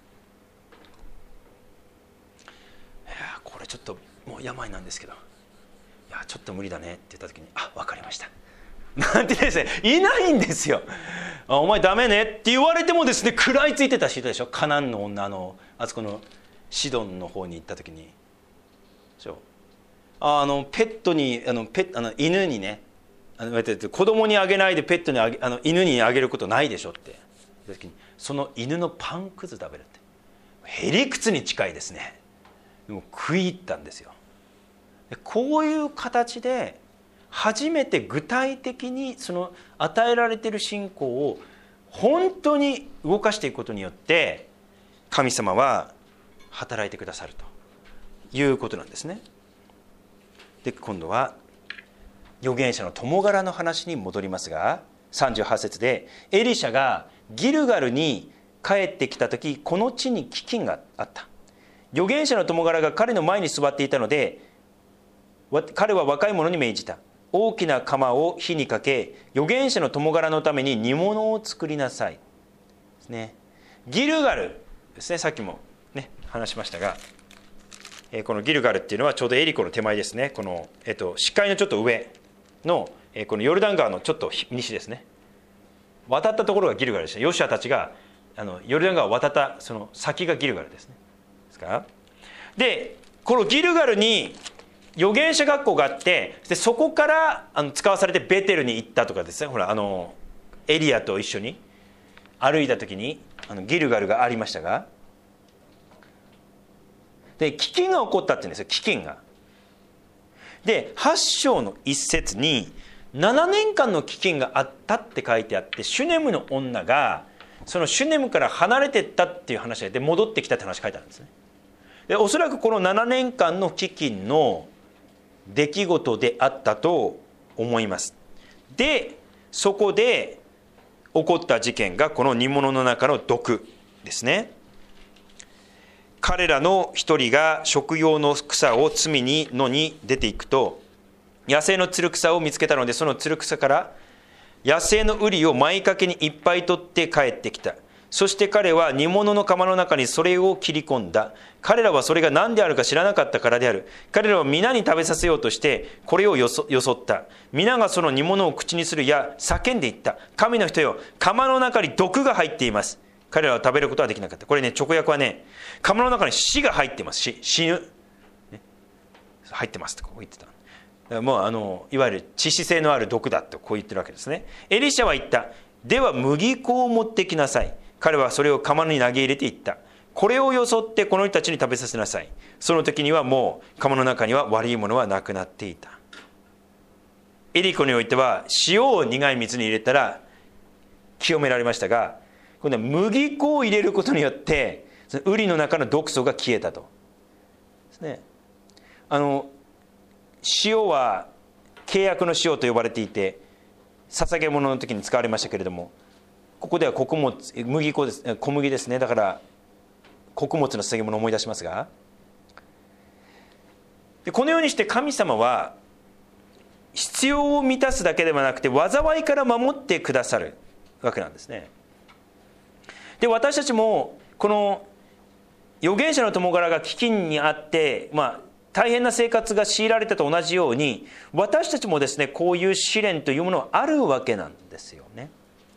いやこれちょっともう病なんですけど、いやちょっと無理だねって言ったときに、あ分かりましたなんてですね、いないんですよ。あお前ダメねって言われてもですね、食らいついてた人でしょ。カナンの女のあそこのシドンの方に行ったときに、そうあのペットにあのペあの犬にね、あの子供にあげないでペットにあげあの犬にあげることないでしょって言った時に、その犬のパンくず食べるって、へりくつに近いですね。でも食い入ったんですよ。こういう形で初めて具体的にその与えられている信仰を本当に動かしていくことによって神様は働いてくださるということなんですね。で今度は預言者の共柄の話に戻りますが、さんじゅうはち節でエリシャがギルガルに帰ってきた時、この地に飢饉があった。預言者の共柄が彼の前に座っていたので、彼は若い者に命じた。大きな釜を火にかけ、預言者の共柄のために煮物を作りなさいですね。ギルガルですね、さっきもね話しましたが、このギルガルっていうのはちょうどエリコの手前ですね。この、えっと、死海のちょっと上のこのヨルダン川のちょっと西ですね。渡ったところがギルガルでした。ヨシュアたちがあのヨルダン川を渡ったその先がギルガルですね。ですからでこのギルガルに預言者学校があって、でそこからあの使わされてベテルに行ったとかですね。ほらあのエリアと一緒に歩いた時にあのギルガルがありましたが、で飢饉が起こったって言うんですよ。飢饉がではち章の一節にななねんかんの飢饉があったって書いてあって、シュネムの女がそのシュネムから離れてったっていう話で戻ってきたって話書いてあるんですね。でおそらくこのななねんかんの飢饉の出来事であったと思います。でそこで起こった事件がこの煮物の中の毒ですね。彼らの一人が食用の草を摘みに野に出ていくと、野生のつる草を見つけたので、そのつる草から野生のウリを舞かけにいっぱい取って帰ってきた。そして彼は煮物の釜の中にそれを切り込んだ。彼らはそれが何であるか知らなかったからである。彼らは皆に食べさせようとしてこれをよそ、よそった。皆がその煮物を口にするや叫んでいった。神の人よ、釜の中に毒が入っています。彼らは食べることはできなかった。これね、直訳はね、釜の中に死が入ってます。死、死ぬ、ね、入ってますとこう言ってた。もうあのいわゆる致死性のある毒だとこう言ってるわけですね。エリシャは言った。では麦粉を持ってきなさい。彼はそれを釜に投げ入れていった。これをよそってこの人たちに食べさせなさい。その時にはもう釜の中には悪いものはなくなっていた。エリコにおいては塩を苦い水に入れたら清められましたが、今度は麦粉を入れることによってウリの中の毒素が消えたとですね。あの塩は契約の塩と呼ばれていて、捧げ物の時に使われましたけれども、ここでは穀物、麦粉です、小麦ですね。だから穀物の捧げ物を思い出しますが、 でこのようにして神様は必要を満たすだけではなくて災いから守ってくださるわけなんですね。で私たちもこの預言者の友柄が飢饉にあって、まあ、大変な生活が強いられたと同じように、私たちもですねこういう試練というものがあるわけなんですよね。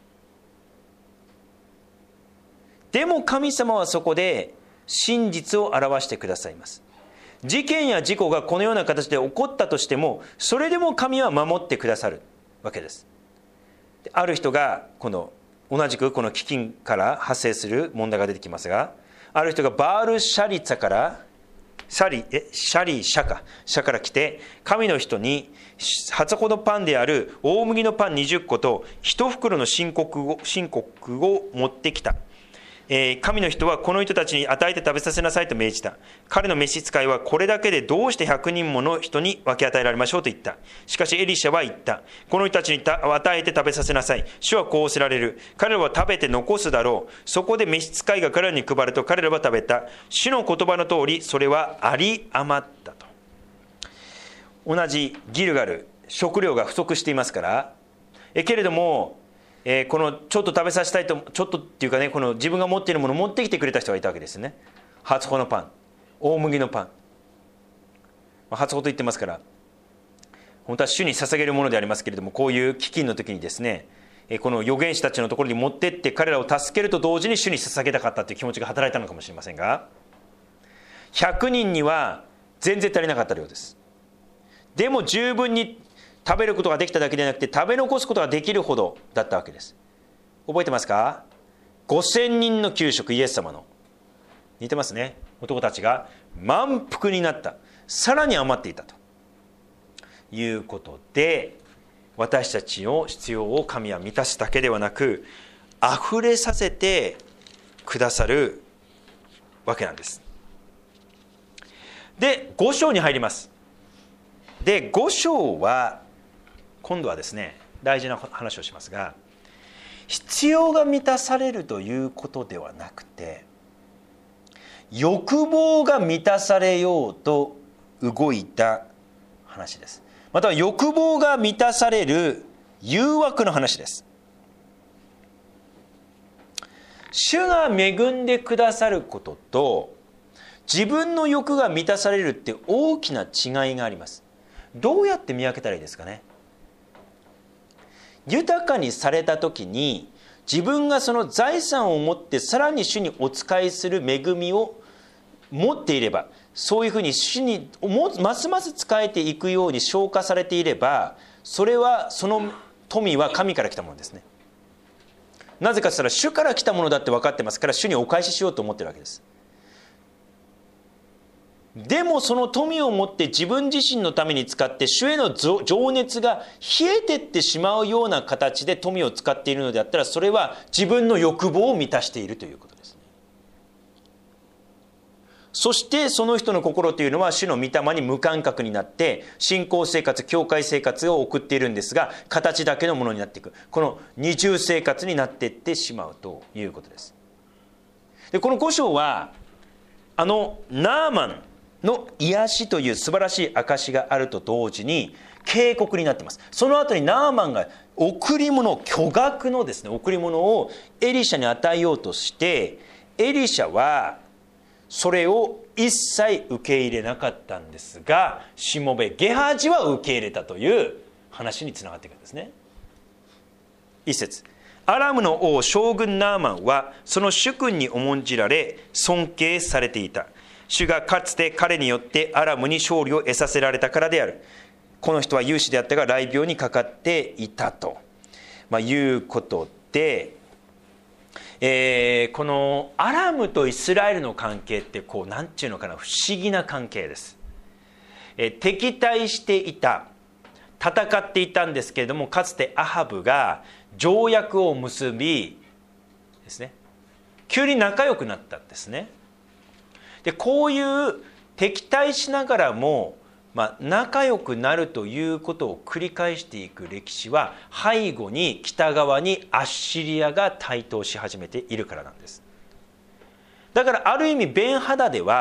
でも神様はそこで真実を表してくださいます。事件や事故がこのような形で起こったとしても、それでも神は守ってくださるわけです。ある人がこの同じくこの飢饉から発生する問題が出てきますが、ある人がバールシャリツァからシャリえシャリシャかシャから来て、神の人に初穂のパンである大麦のパンにじゅっこと一袋の申告を申告を持ってきた。えー、神の人はこの人たちに与えて食べさせなさいと命じた。彼の召使いはこれだけでどうしてひゃくにんもの人に分け与えられましょうと言った。しかしエリシャは言った。この人たちに与えて食べさせなさい。主はこうおせられる。彼らは食べて残すだろう。そこで召使いが彼らに配ると彼らは食べた。主の言葉の通りそれは有り余ったと。同じギルガル、食料が不足していますから、えけれどもえー、このちょっと食べさせたいと、ちょっとっていうかね、この自分が持っているものを持ってきてくれた人がいたわけですね。初穂のパン、大麦のパン、初穂と言ってますから本当は主に捧げるものでありますけれども、こういう飢饉の時にですね、この預言者たちのところに持ってって彼らを助けると同時に主に捧げたかったという気持ちが働いたのかもしれませんが、ひゃくにんには全然足りなかったようです。でも十分に食べることができただけでなくて食べ残すことができるほどだったわけです。覚えてますか？ごせんにんの給食、イエス様の似てますね。男たちが満腹になった、さらに余っていたということで、私たちの必要を神は満たすだけではなく溢れさせてくださるわけなんです。でご章に入ります。でご章は今度はですね、大事な話をしますが、必要が満たされるということではなくて、欲望が満たされようと動いた話です。または欲望が満たされる誘惑の話です。主が恵んでくださることと自分の欲が満たされるって大きな違いがあります。どうやって見分けたらいいですかね。豊かにされた時に自分がその財産を持ってさらに主にお仕えする恵みを持っていれば、そういうふうに主にますます仕えていくように消化されていれば、それはその富は神から来たものですね。なぜかとしたら主から来たものだって分かってますから、主にお返ししようと思ってるわけです。でもその富を持って自分自身のために使って、主への情熱が冷えてってしまうような形で富を使っているのであったら、それは自分の欲望を満たしているということですね。そしてその人の心というのは主の御霊に無感覚になって信仰生活、教会生活を送っているんですが、形だけのものになっていく、この二重生活になっていってしまうということです。でこのご章はあのナーマンの癒しという素晴らしい証があると同時に警告になっています。その後にナーマンが贈り物、巨額のですね贈り物をエリシャに与えようとして、エリシャはそれを一切受け入れなかったんですが、しもべゲハジは受け入れたという話につながっていくんですね。一節、アラムの王将軍ナーマンはその主君に重んじられ尊敬されていた。主がかつて彼によってアラムに勝利を得させられたからである。この人は勇士であったが雷病にかかっていたと、まあ、いうことで、えー、このアラムとイスラエルの関係ってこうなんていうのかな、不思議な関係です。えー、敵対していた、戦っていたんですけれども、かつてアハブが条約を結びですね、急に仲良くなったんですね。でこういう敵対しながらも、まあ、仲良くなるということを繰り返していく歴史は、背後に北側にアッシリアが台頭し始めているからなんです。だからある意味ベンハダデは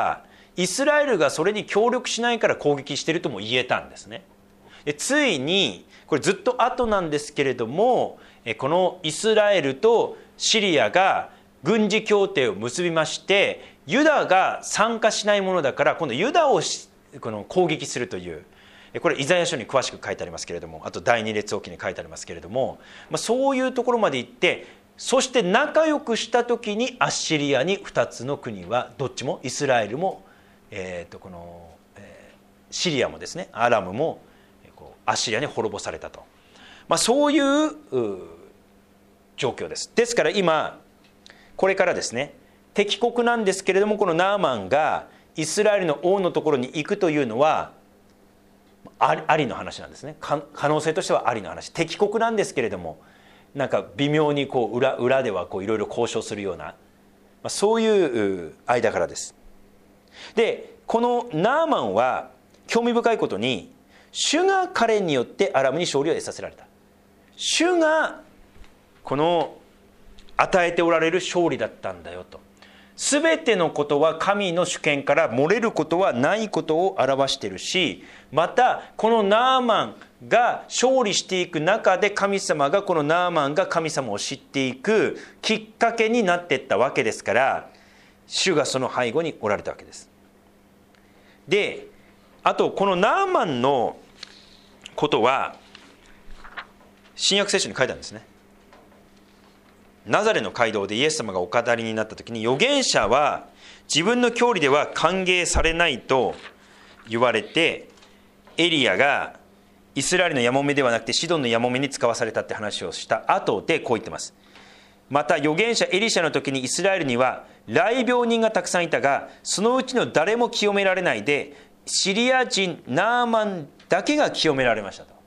イスラエルがそれに協力しないから攻撃しているとも言えたんですね。でついにこれずっと後なんですけれども、このイスラエルとシリアが軍事協定を結びまして、ユダが参加しないものだから今度ユダをこの攻撃するという、これイザヤ書に詳しく書いてありますけれども、あと第二列王記に書いてありますけれども、まあ、そういうところまで行って、そして仲良くした時にアッシリアにふたつの国はどっちもイスラエルも、えー、とこの、えー、シリアもですね、アラムもこうアッシリアに滅ぼされたと、まあ、そういう状況です。ですから今これからですね、敵国なんですけれども、このナーマンがイスラエルの王のところに行くというのはありの話なんですね。可能性としてはありの話。敵国なんですけれども、なんか微妙にこう 裏, 裏ではこういろいろ交渉するような、まあ、そういう間柄です。でこのナーマンは興味深いことに、主が彼によってアラムに勝利を得させられた。主がこの与えておられる勝利だったんだよと。全てのことは神の主権から漏れることはないことを表しているし、またこのナーマンが勝利していく中で、神様がこのナーマンが神様を知っていくきっかけになっていったわけですから、主がその背後におられたわけです。であとこのナーマンのことは新約聖書に書いてあるんですね。ナザレの街道でイエス様がお語りになった時に、預言者は自分の教理では歓迎されないと言われて、エリアがイスラエルのやもめではなくてシドンのやもめに使わされたって話をした後でこう言ってます。また預言者エリシャの時にイスラエルには雷病人がたくさんいたが、そのうちの誰も清められないで、シリア人ナーマンだけが清められましたと。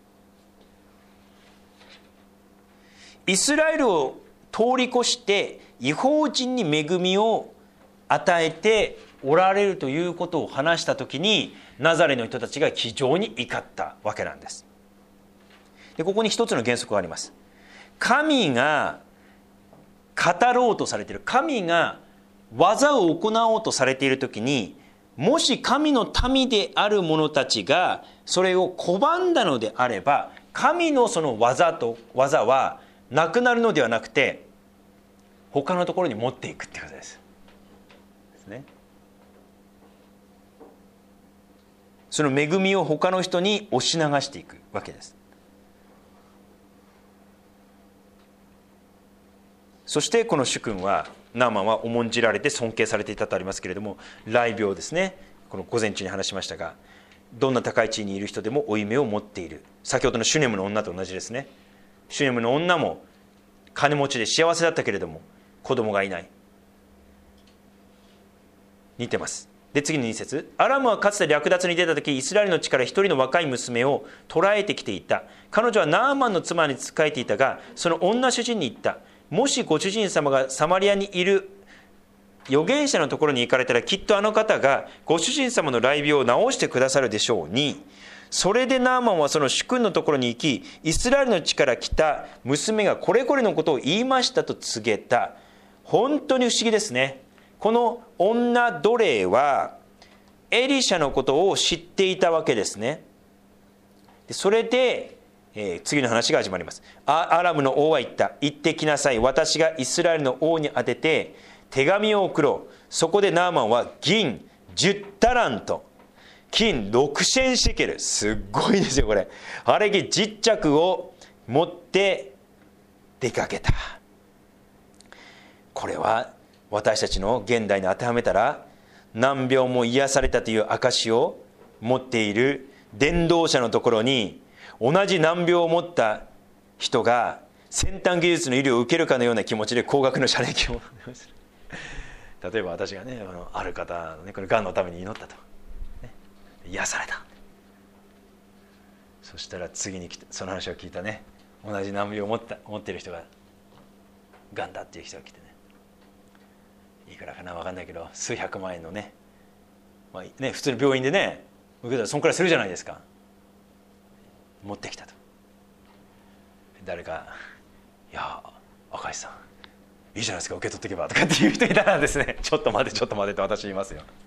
イスラエルを通り越して異邦人に恵みを与えておられるということを話したときに、ナザレの人たちが非常に怒ったわけなんです。でここに一つの原則があります。神が語ろうとされている、神が技を行おうとされているときに、もし神の民である者たちがそれを拒んだのであれば、神のその技と技はなくなるのではなくて、他のところに持っていくってことです。ですね。その恵みを他の人に押し流していくわけです。そしてこの主君は、ナーマンは重んじられて尊敬されていたとありますけれども、雷病ですね、この午前中に話しましたが、どんな高い地位にいる人でも負い目を持っている。先ほどのシュネムの女と同じですね。シュネムの女も金持ちで幸せだったけれども子供がいない。似てます。で次のに節、アラムはかつて略奪に出た時、イスラエルの地から一人の若い娘を捕らえてきていた。彼女はナーマンの妻に仕えていたが、その女主人に言った。もしご主人様がサマリアにいる預言者のところに行かれたら、きっとあの方がご主人様の雷病を治してくださるでしょうに。それでナーマンはその主君のところに行き、イスラエルの地から来た娘がこれこれのことを言いましたと告げた。本当に不思議ですね。この女奴隷はエリシャのことを知っていたわけですね。それで、えー、次の話が始まります。アアラムの王は言った。行ってきなさい。私がイスラエルの王に宛てて手紙を送ろう。そこでナーマンは銀じゅうタラント、金ろくせんシェケル、すっごいですよこれ。晴れ着じゅっ着を持って出かけた。これは私たちの現代に当てはめたら、難病も癒されたという証を持っている伝道者のところに、同じ難病を持った人が先端技術の医療を受けるかのような気持ちで高額の謝礼金を例えば私がね、あのある方のね、これがんのために祈ったと、ね、癒された。そしたら次に来てその話を聞いたね、同じ難病を持った持っている人ががんだっていう人が来てね、いくらかな分かんないけど数百万円のね、まあ、ね普通の病院でね受けたらそんくらいするじゃないですか。持ってきたと。誰か「いや赤石さんいいじゃないですか受け取ってけば」とかっていう人いたらですね、ちょっと待てちょっと待てと私言いますよ。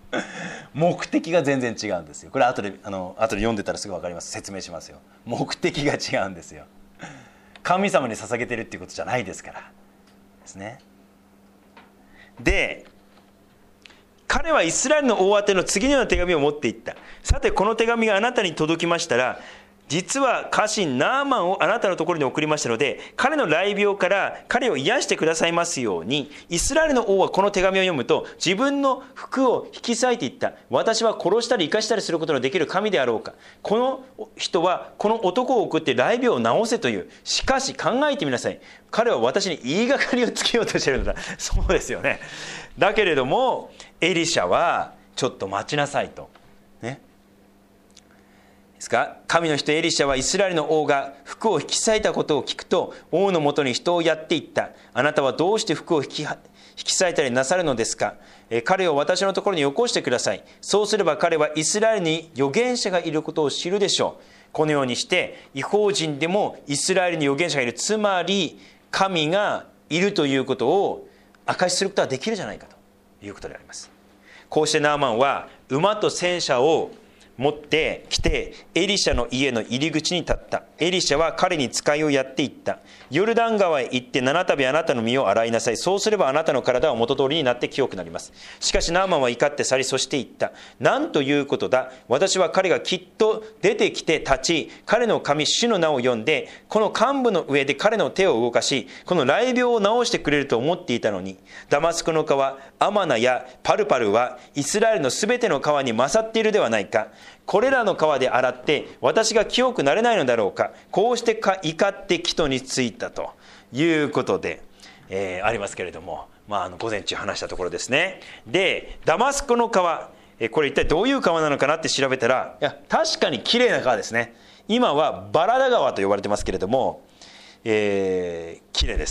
目的が全然違うんですよ。これ後であの後で読んでたらすぐ分かります。説明しますよ。目的が違うんですよ。神様に捧げてるっていうことじゃないですからですね。で、彼はイスラエルの王宛ての次のような手紙を持っていった。さてこの手紙があなたに届きましたら、実は家臣ナーマンをあなたのところに送りましたので、彼の雷病から彼を癒してくださいますように。イスラエルの王はこの手紙を読むと、自分の服を引き裂いていった。私は殺したり生かしたりすることのできる神であろうか。この人はこの男を送って雷病を治せという。しかし考えてみなさい。彼は私に言いがかりをつけようとしているのだ。そうですよね。だけれどもエリシャはちょっと待ちなさいとね。ですか、神の人エリシャはイスラエルの王が服を引き裂いたことを聞くと、王のもとに人をやっていった。あなたはどうして服を引き引き裂いたりなさるのですか。え彼を私のところによこしてください。そうすれば彼はイスラエルに預言者がいることを知るでしょう。このようにして異邦人でもイスラエルに預言者がいる、つまり神がいるということを証しすることができるじゃないかということであります。こうしてナーマンは馬と戦車を持ってきてエリシャの家の入り口に立った。エリシャは彼に使いをやっていった。ヨルダン川へ行って七度あなたの身を洗いなさい。そうすればあなたの体は元通りになって清くなります。しかしナーマンは怒って去り、そして言った。なんということだ。私は彼がきっと出てきて立ち、彼の神主の名を呼んで、この幹部の上で彼の手を動かし、この雷病を治してくれると思っていたのに、ダマスコの川アマナやパルパルはイスラエルのすべての川に勝っているではないか。これらの川で洗って私が清くなれないのだろうか。こうしてか怒って帰途に着いたということで、えー、ありますけれども、まあ、あの午前中話したところですね。で、ダマスコの川、えこれ一体どういう川なのかなって調べたら、いや確かにきれいな川ですね。今はバラダ川と呼ばれてますけれども、えー、きれいです。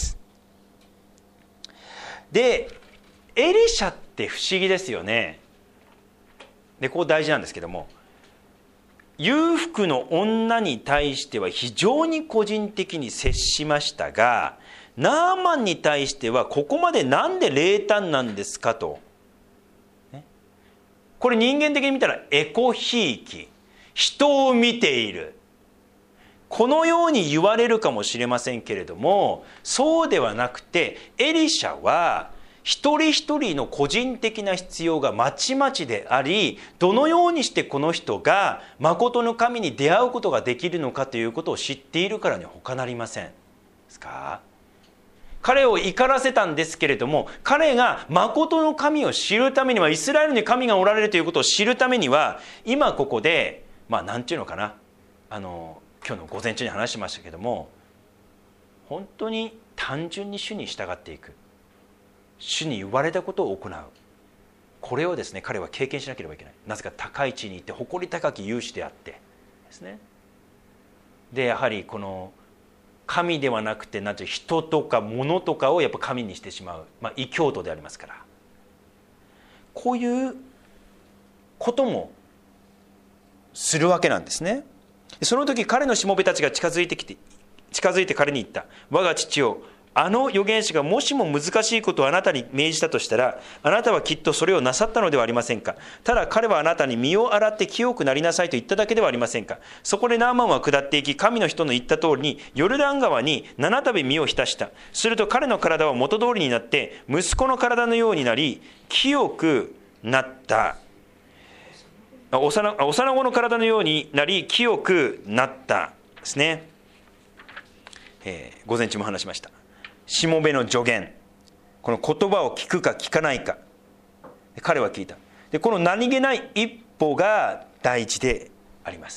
で、エリシャって不思議ですよね。で、ここ大事なんですけども、裕福の女に対しては非常に個人的に接しましたが、ナーマンに対してはここまでなんで冷淡なんですかと、ね、これ人間的に見たらエコひいき、人を見ている、このように言われるかもしれませんけれども、そうではなくてエリシャは一人一人の個人的な必要がまちまちであり、どのようにしてこの人が真の神に出会うことができるのかということを知っているからに他なりませんですか。彼を怒らせたんですけれども、彼が真の神を知るためには、イスラエルに神がおられるということを知るためには、今ここでまあ何ていうのかな、あの今日の午前中に話しましたけども、本当に単純に主に従っていく、主に言われたことを行う、これをですね彼は経験しなければいけない。なぜか高い地に行って誇り高き勇士であってですね。でやはりこの神ではなくてなんていう人とか物とかをやっぱ神にしてしまう、まあ、異教徒でありますから、こういうこともするわけなんですね。その時彼のしもべたちが近づいてきて近づいて彼に言った。我が父よ、あの預言者がもしも難しいことをあなたに命じたとしたら、あなたはきっとそれをなさったのではありませんか。ただ彼はあなたに身を洗って清くなりなさいと言っただけではありませんか。そこでナーマンは下っていき、神の人の言った通りにヨルダン川に七度身を浸した。すると彼の体は元通りになって息子の体のようになり清くなった。幼子の体のようになり清くなったですね。えー、午前中も話しました。しもべの助言、この言葉を聞くか聞かないか、彼は聞いた。でこの何気ない一歩が大事であります。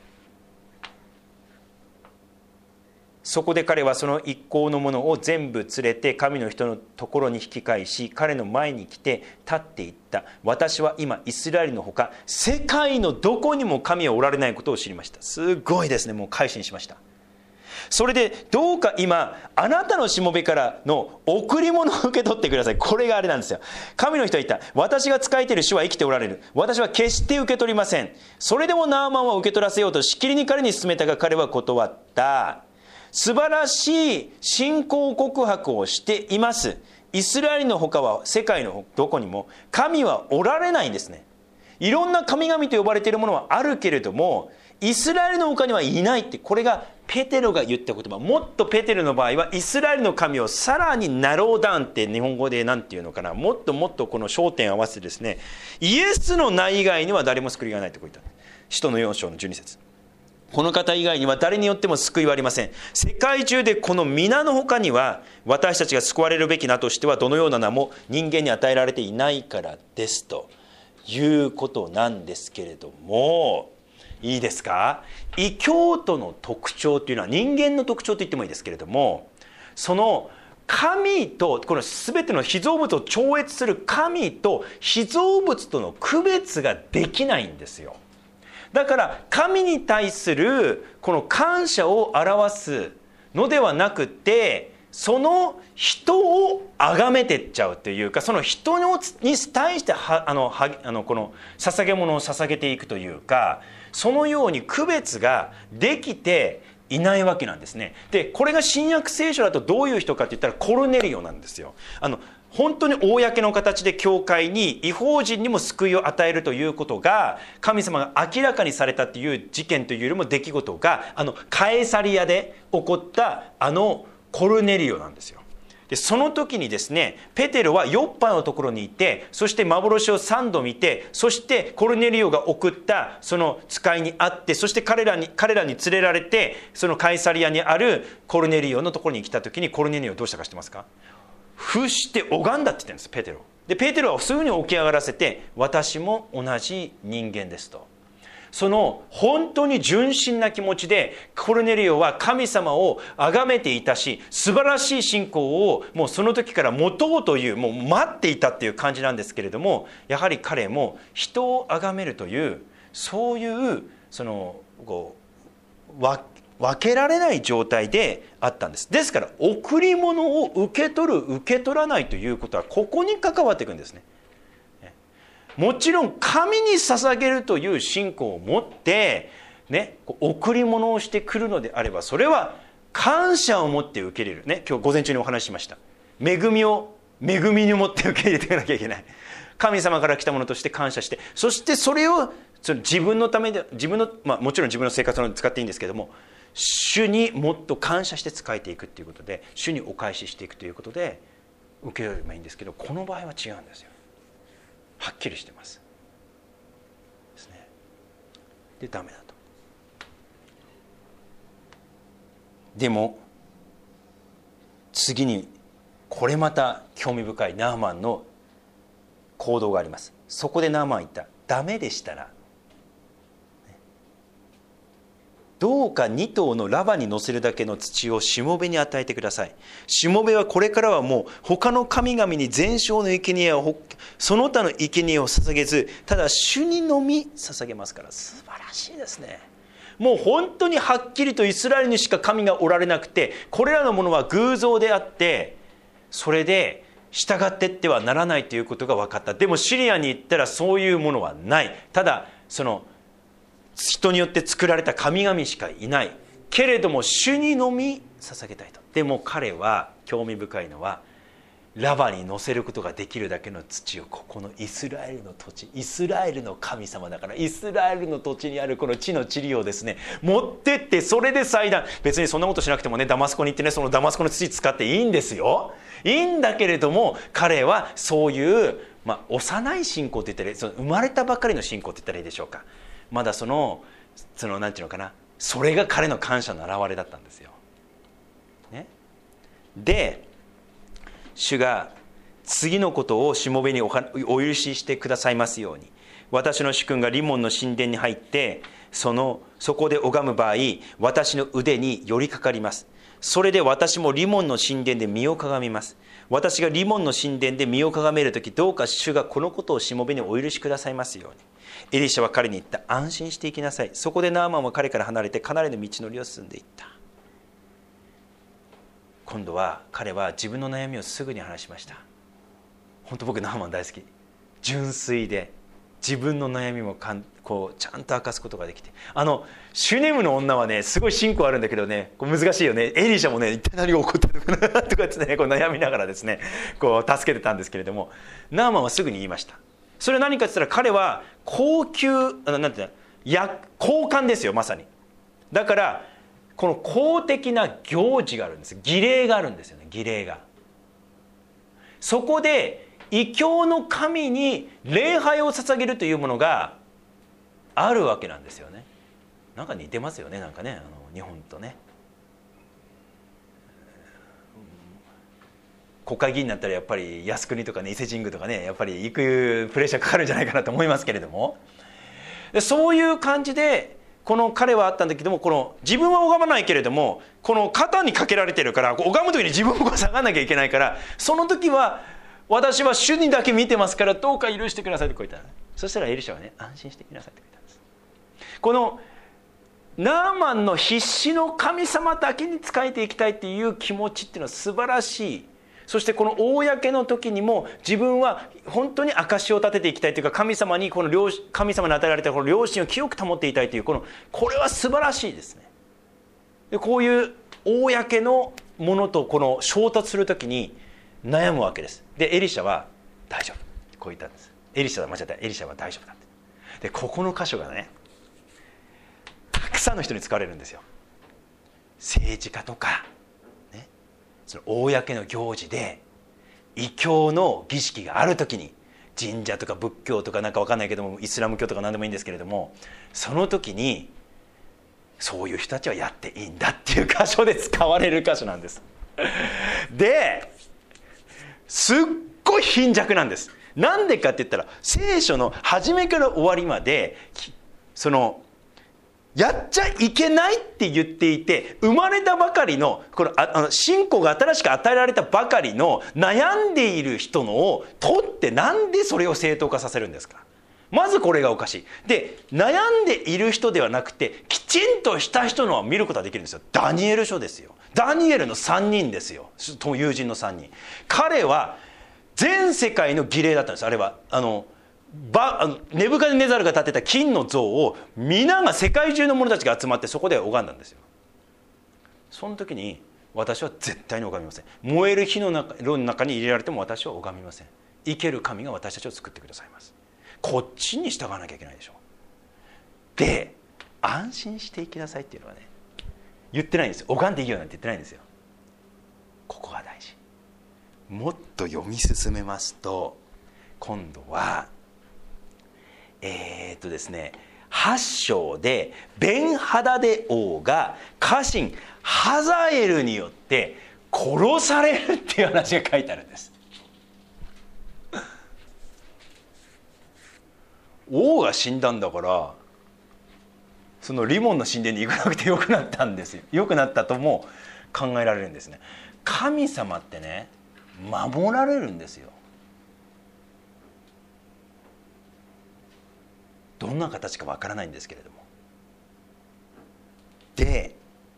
そこで彼はその一行のものを全部連れて神の人のところに引き返し、彼の前に来て立っていった。私は今イスラエルのほか世界のどこにも神はおられないことを知りました。すごいですね。もう改心しました。それでどうか今あなたのしもべからの贈り物を受け取ってください。これがあれなんですよ。神の人は言った。私が仕えている主は生きておられる。私は決して受け取りません。それでもナーマンは受け取らせようとしきりに彼に勧めたが、彼は断った。素晴らしい信仰告白をしています。 イスラエルの他は世界のどこにも神はおられないんですね。いろんな神々と呼ばれているものはあるけれども、イスラエルの他にはいないって、これがペテロが言った言葉。もっとペテロの場合はイスラエルの神をさらにナローダウンって日本語で何て言うのかな、もっともっとこの焦点を合わせてですね、イエスの名以外には誰も救いがないとこう言った。使徒のよん章のじゅうに節。この方以外には誰によっても救いはありません。世界中でこの皆の他には私たちが救われるべき名としてはどのような名も人間に与えられていないからですということなんですけれども、いいですか？異教徒の特徴というのは人間の特徴と言ってもいいですけれども、その神とこの全ての被造物を超越する神と被造物との区別ができないんですよ。だから神に対するこの感謝を表すのではなくて、その人を崇めてっちゃうというか、その人に対してはあのはあのこの捧げ物を捧げていくというか、そのように区別ができていないわけなんですね。でこれが新約聖書だとどういう人かって言ったらコルネリオなんですよ。あの本当に公の形で教会に異邦人にも救いを与えるということが神様が明らかにされたという事件というよりも出来事があのカエサリアで起こったあのコルネリオなんですよ。でその時にですね、ペテロはヨッパのところにいて、そして幻をさんど見て、そしてコルネリオが送ったその使いに会って、そして彼らに彼らに連れられてそのカエサリアにあるコルネリオのところに来た時に、コルネリオはどうしたか知ってますか？伏して拝んだって言ってるんです、ペテロ。でペテロはすぐに起き上がらせて、私も同じ人間ですと。その本当に純真な気持ちでコルネリオは神様を崇めていたし、素晴らしい信仰をもうその時から持とうという、もう待っていたっていう感じなんですけれども、やはり彼も人を崇めるというそういうそのこうわ分けられない状態であったんです。ですから贈り物を受け取る受け取らないということはここに関わっていくんですね。もちろん神に捧げるという信仰を持って、ね、贈り物をしてくるのであれば、それは感謝を持って受け入れる、ね、今日午前中にお話ししました。恵みを恵みに持って受け入れていかなきゃいけない。神様から来たものとして感謝して、そしてそれをその自分のためで自分の、まあ、もちろん自分の生活に使っていいんですけども、主にもっと感謝して仕えていくということで、主にお返ししていくということで受け入れればいいんですけど、この場合は違うんですよ。はっきりしてますですね。でダメだと。でも次にこれまた興味深いナーマンの行動があります。そこでナーマンは言った。ダメでしたらどうかに頭のラバに乗せるだけの土をしもべに与えてください。しもべはこれからはもう他の神々に全焼の生贄をその他の生贄を捧げず、ただ主にのみ捧げますから。素晴らしいですね。もう本当にはっきりとイスラエルにしか神がおられなくて、これらのものは偶像であって、それで従ってってはならないということが分かった。でもシリアに行ったらそういうものはない。ただその人によって作られた神々しかいないけれども、主にのみ捧げたいと。でも彼は興味深いのは、ラバに乗せることができるだけの土をここのイスラエルの土地、イスラエルの神様だからイスラエルの土地にあるこの地の塵をですね持ってって、それで祭壇、別にそんなことしなくてもね、ダマスコに行ってね、そのダマスコの土使っていいんですよ。いいんだけれども、彼はそういう、まあ、幼い信仰って言ったら、その生まれたばっかりの信仰って言ったらいいでしょうか。まだそのそのなんていうのかな、それが彼の感謝の表れだったんですよ、ね、で主が次のことをしもべに お, お許ししてくださいますように、私の主君がリモンの神殿に入ってそのそこで拝む場合、私の腕に寄りかかります。それで私もリモンの神殿で身をかがみます。私がリモンの神殿で身をかがめるとき、どうか主がこのことをしもべにお許しくださいますように。エリシャは彼に言った。安心していきなさい。そこでナーマンは彼から離れてかなりの道のりを進んでいった。今度は彼は自分の悩みをすぐに話しました。本当僕ナーマン大好き。純粋で自分の悩みもかんこうちゃんと明かすことができて、あのシュネムの女はねすごい信仰あるんだけどね、こう難しいよね。エリシャもね一体何が起こってるのかなとかってねこう悩みながらですねこう助けてたんですけれども、ナーマンはすぐに言いました。それは何かって言ったら、彼は高級あなんていうのや高官ですよ、まさに。だからこの公的な行事があるんです。儀礼があるんですよね、儀礼が。そこで異教の神に礼拝を捧げるというものがあるわけなんですよね。なんか似てますよね、なんかね、あの日本とね。国会議員になったらやっぱり靖国とかね、伊勢神宮とかね、やっぱり行くプレッシャーかかるんじゃないかなと思いますけれども、そういう感じでこの彼はあったんだけども、この自分は拝まないけれどもこの肩にかけられてるから、拝む時に自分も下がらなきゃいけないから、その時は私は主にだけ見てますからどうか許してくださいってこう言った。そしたらエリシャはね、安心してきなさいって言ったんです。このナーマンの必死の神様だけに仕えていきたいっていう気持ちっていうのは素晴らしい。そしてこの公の時にも自分は本当に証を立てていきたいというか、神様にこの良神様に与えられたこの良心を清く保っていたいという、このこれは素晴らしいですね。でこういう公のものとこの衝突する時に悩むわけです。でエリシャは大丈夫こう言ったんです。エリシャは間違ったエリシャは大丈夫だって。でここの箇所がねたくさんの人に使われるんですよ。政治家とかその公の行事で異教の儀式がある時に、神社とか仏教とかなんか分かんないけどもイスラム教とか何でもいいんですけれども、その時にそういう人たちはやっていいんだっていう箇所で使われる箇所なんです。ですっごい貧弱なんです。なんでかって言ったら、聖書の初めから終わりまでそのやっちゃいけないって言っていて、生まれたばかりのこのああの信仰が新しく与えられたばかりの悩んでいる人のを取って、なんでそれを正当化させるんですか。まずこれがおかしい。で悩んでいる人ではなくてきちんとした人のは見ることができるんですよ。ダニエル書ですよ。ダニエルのさんにんですよ、友人のさんにん。彼は全世界の儀礼だったんです。あれはあのバあのネブカデネザルが建てた金の像を皆が世界中の者たちが集まってそこで拝んだんですよ。その時に私は絶対に拝みません。燃える火の中炉の中に入れられても私は拝みません。生ける神が私たちを作ってくださいます。こっちに従わなきゃいけないでしょ。で安心していきなさいっていうのはね言ってないんですよ。拝んでいいよなんて言ってないんですよ。ここが大事。もっと読み進めますと今度はえー、っとですねはち章でベンハダデ王が家臣ハザエルによって殺されるっていう話が書いてあるんです。王が死んだんだからそのリモンの神殿に行かなくてよくなったんですよ。よくなったとも考えられるんですね。神様ってね守られるんですよ。どんな形かわからないんですけれども。で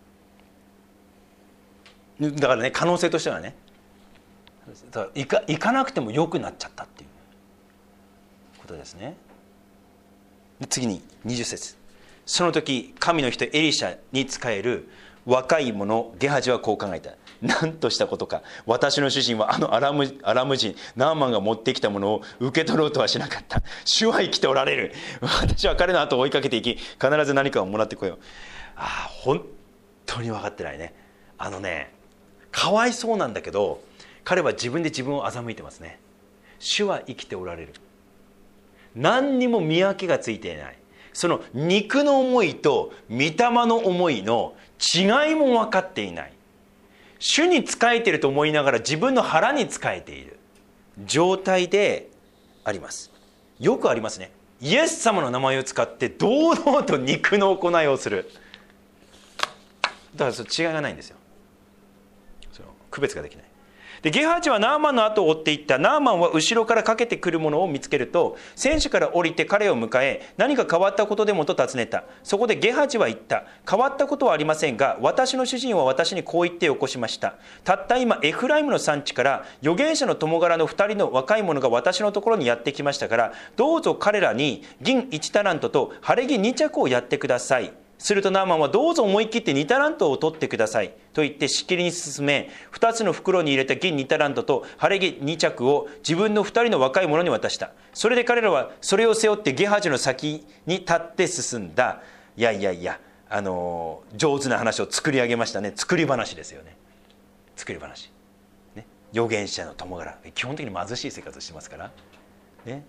だからね可能性としてはねだから行か、行かなくても良くなっちゃったっていうことですね。次ににじゅっ節。その時神の人エリシャに仕える若い者ゲハジはこう考えた。何としたことか。私の主人はあのアラム、アラム人ナーマンが持ってきたものを受け取ろうとはしなかった。主は生きておられる。私は彼の後を追いかけていき必ず何かをもらってこよう。ああ本当に分かってないね。あのねかわいそうなんだけど彼は自分で自分を欺いてますね。主は生きておられる。何にも見分けがついていない。その肉の思いと御霊の思いの違いも分かっていない。主に仕えていると思いながら自分の腹に仕えている状態であります。よくありますね。イエス様の名前を使って堂々と肉の行いをする。だからその違いがないんですよ。その区別ができない。 でゲハジはナーマンの後を追っていった。ナーマンは後ろからかけてくるものを見つけると、戦車から降りて彼を迎え、何か変わったことでもと尋ねた。そこでゲハジは言った。変わったことはありませんが、私の主人は私にこう言って起こしました。たった今エフライムの山地から預言者の友柄の二人の若い者が私のところにやってきましたから、どうぞ彼らに銀一タラントと晴れ着二着をやってください。するとナーマンは、どうぞ思い切ってにタラントを取ってくださいと言ってしきりに進め、二つの袋に入れた銀にタラントと晴れ着に着を自分の二人の若い者に渡した。それで彼らはそれを背負ってゲハジの先に立って進んだ。いやいやいや、あのー、上手な話を作り上げましたね。作り話ですよね。作り話、ね、預言者の友柄、基本的に貧しい生活をしてますからね。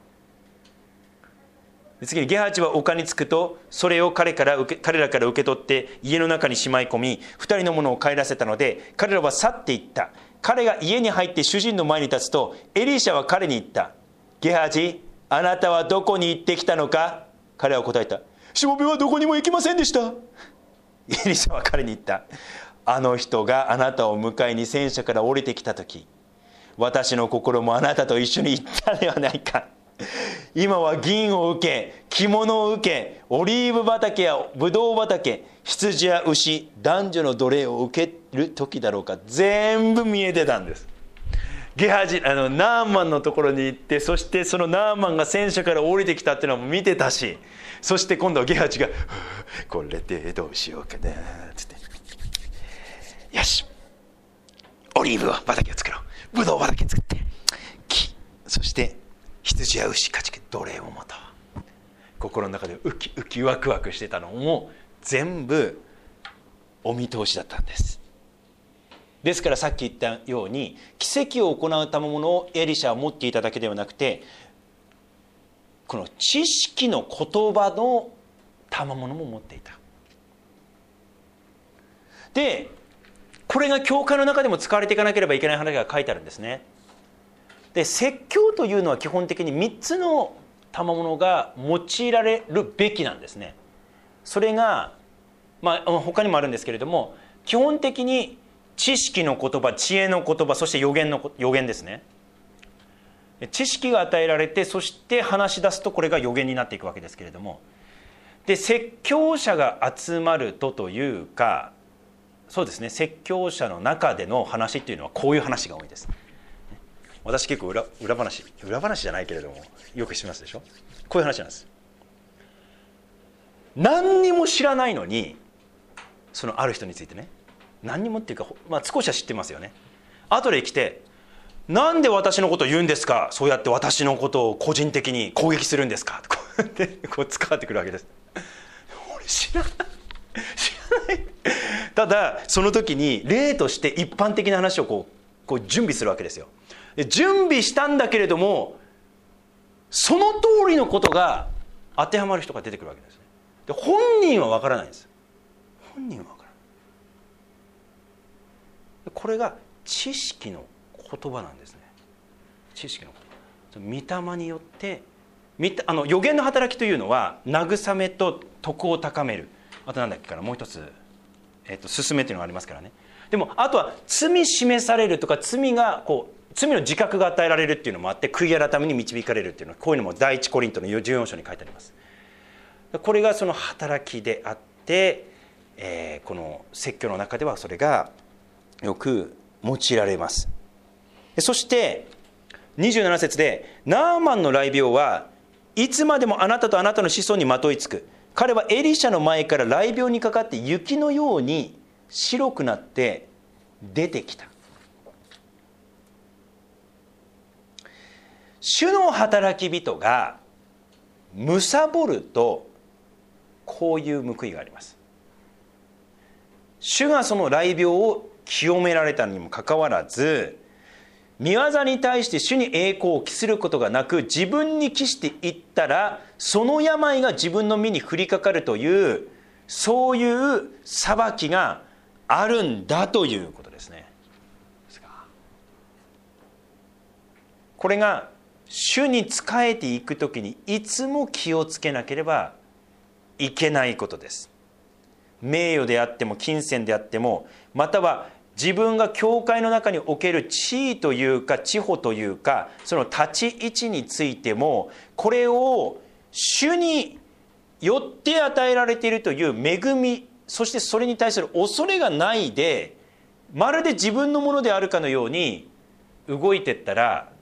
次にゲハジは丘に着くと、それを彼から受け彼らから受け取って家の中にしまい込み、二人のものを帰らせたので、彼らは去っていった。彼が家に入って主人の前に立つと、エリシャは彼に言った。ゲハジ、あなたはどこに行ってきたのか。彼は答えた。しもべはどこにも行きませんでした。エリシャは彼に言った。あの人があなたを迎えに戦車から降りてきたとき、私の心もあなたと一緒に行ったではないか。今は銀を受け、着物を受け、オリーブ畑やブドウ畑、羊や牛、男女の奴隷を受ける時だろうか。全部見えてたんです。ゲハジあのナーマンのところに行って、そしてそのナーマンが戦車から降りてきたっていうのも見てたし、そして今度はゲハジがこれでどうしようかなつって、よし、オリーブ畑を作ろう、ブドウ畑作って、木、そして羊や牛、家畜、奴隷を持とう。心の中でウキウキワクワクしてたのも全部お見通しだったんです。ですからさっき言ったように、奇跡を行う賜物をエリシャは持っていただけではなくて、この知識の言葉の賜物も持っていた。でこれが教会の中でも使われていかなければいけない話が書いてあるんですね。で説教というのは基本的にみっつの賜物が用いられるべきなんですね。それが、まあ、他にもあるんですけれども、基本的に知識の言葉、知恵の言葉、そして予言の予言ですね。知識が与えられて、そして話し出すとこれが予言になっていくわけですけれども、で説教者が集まるとというか、そうですね、説教者の中での話っていうのはこういう話が多いです。私結構 裏, 裏話裏話じゃないけれどもよくしますでしょ。こういう話なんです。何にも知らないのに、そのある人についてね、何にもっていうか、まあ、少しは知ってますよね。後で来て、なんで私のことを言うんですか、そうやって私のことを個人的に攻撃するんですか、こうやってこう使ってくるわけです。俺知らない知らないただその時に例として一般的な話をこう、こう準備するわけですよ。で準備したんだけれども、その通りのことが当てはまる人が出てくるわけですね。で本人は分からないんです。本人は分からない。これが知識の言葉なんですね。知識の言葉、御霊によって、あの予言の働きというのは慰めと徳を高める、あとなんだっけからもう一つ、えっと、進めというのがありますからね。でもあとは罪示されるとか、罪がこう罪の自覚が与えられるっていうのもあって、悔い改めに導かれるっていうのは、こういうのも第一コリントのじゅうよん章に書いてあります。これがその働きであって、えー、この説教の中ではそれがよく用いられます。そしてにじゅうなな節で、ナーマンの雷病はいつまでもあなたとあなたの子孫にまといつく。彼はエリシャの前から雷病にかかって雪のように白くなって出てきた。主の働き人が貪ると、こういう報いがあります。主がその雷病を清められたにもかかわらず、御業に対して主に栄光を期することがなく、自分に期していったら、その病が自分の身に降りかかるという、そういう裁きがあるんだということですね。これが主に仕えていくときにいつも気をつけなければいけないことです。名誉であっても金銭であっても、または自分が教会の中における地位というか地歩というか、その立ち位置についても、これを主によって与えられているという恵み、そしてそれに対する恐れがないで、まるで自分のものであるかのように動いていったら、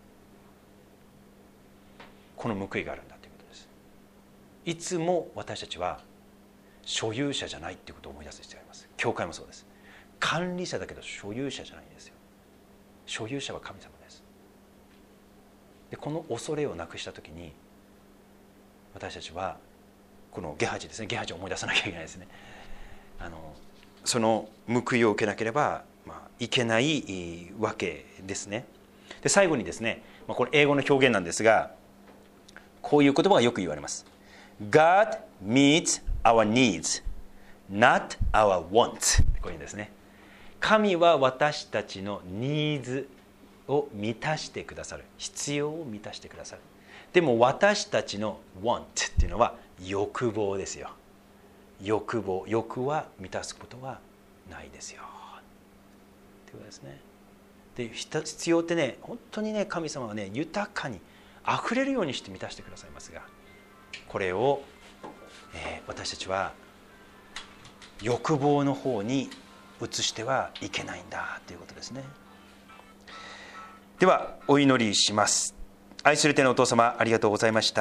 この報いがあるんだということです。いつも私たちは所有者じゃないということを思い出す必要があります。教会もそうです。管理者だけど所有者じゃないんですよ。所有者は神様です。でこの恐れをなくしたときに、私たちはこのゲハジですね、ゲハジを思い出さなきゃいけないですね。あのその報いを受けなければ、まあ、いけないわけですね。で最後にですね、まあ、これ英語の表現なんですが、こういう言葉がよく言われます。 God meets our needs, not our wants。 こういうんですね。神は私たちのニーズを満たしてくださる、必要を満たしてくださる。でも私たちの want っていうのは欲望ですよ。欲望、欲は満たすことはないですよということですね。で必要ってね、本当にね、神様はね、豊かにあふれるようにして満たしてくださいますが、これを、えー、私たちは欲望の方に移してはいけないんだということですね。ではお祈りします。愛する天のお父様、ありがとうございました。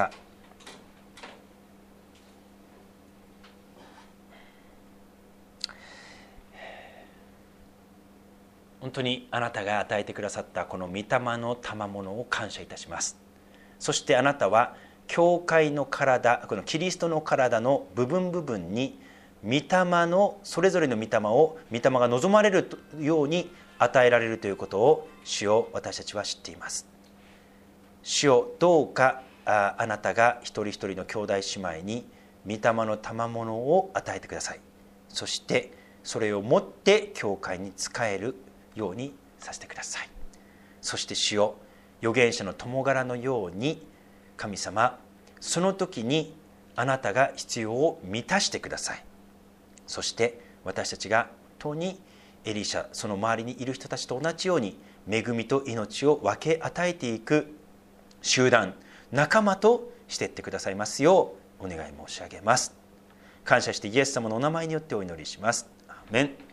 本当にあなたが与えてくださったこの御霊の賜物を感謝いたします。そしてあなたは教会の体、このキリストの体の部分部分に御霊のそれぞれの御霊を御霊が望まれるように与えられるということを、主よ、私たちは知っています。主よ、どうか あ, あなたが一人一人の兄弟姉妹に御霊の賜物を与えてください。そしてそれを持って教会に仕えるようにさせてください。そして主よ、預言者の友柄のように、神様、その時にあなたが必要を満たしてください。そして私たちが本当にエリシャ、その周りにいる人たちと同じように恵みと命を分け与えていく集団、仲間としていってくださいますようお願い申し上げます。感謝してイエス様のお名前によってお祈りします。アーメン。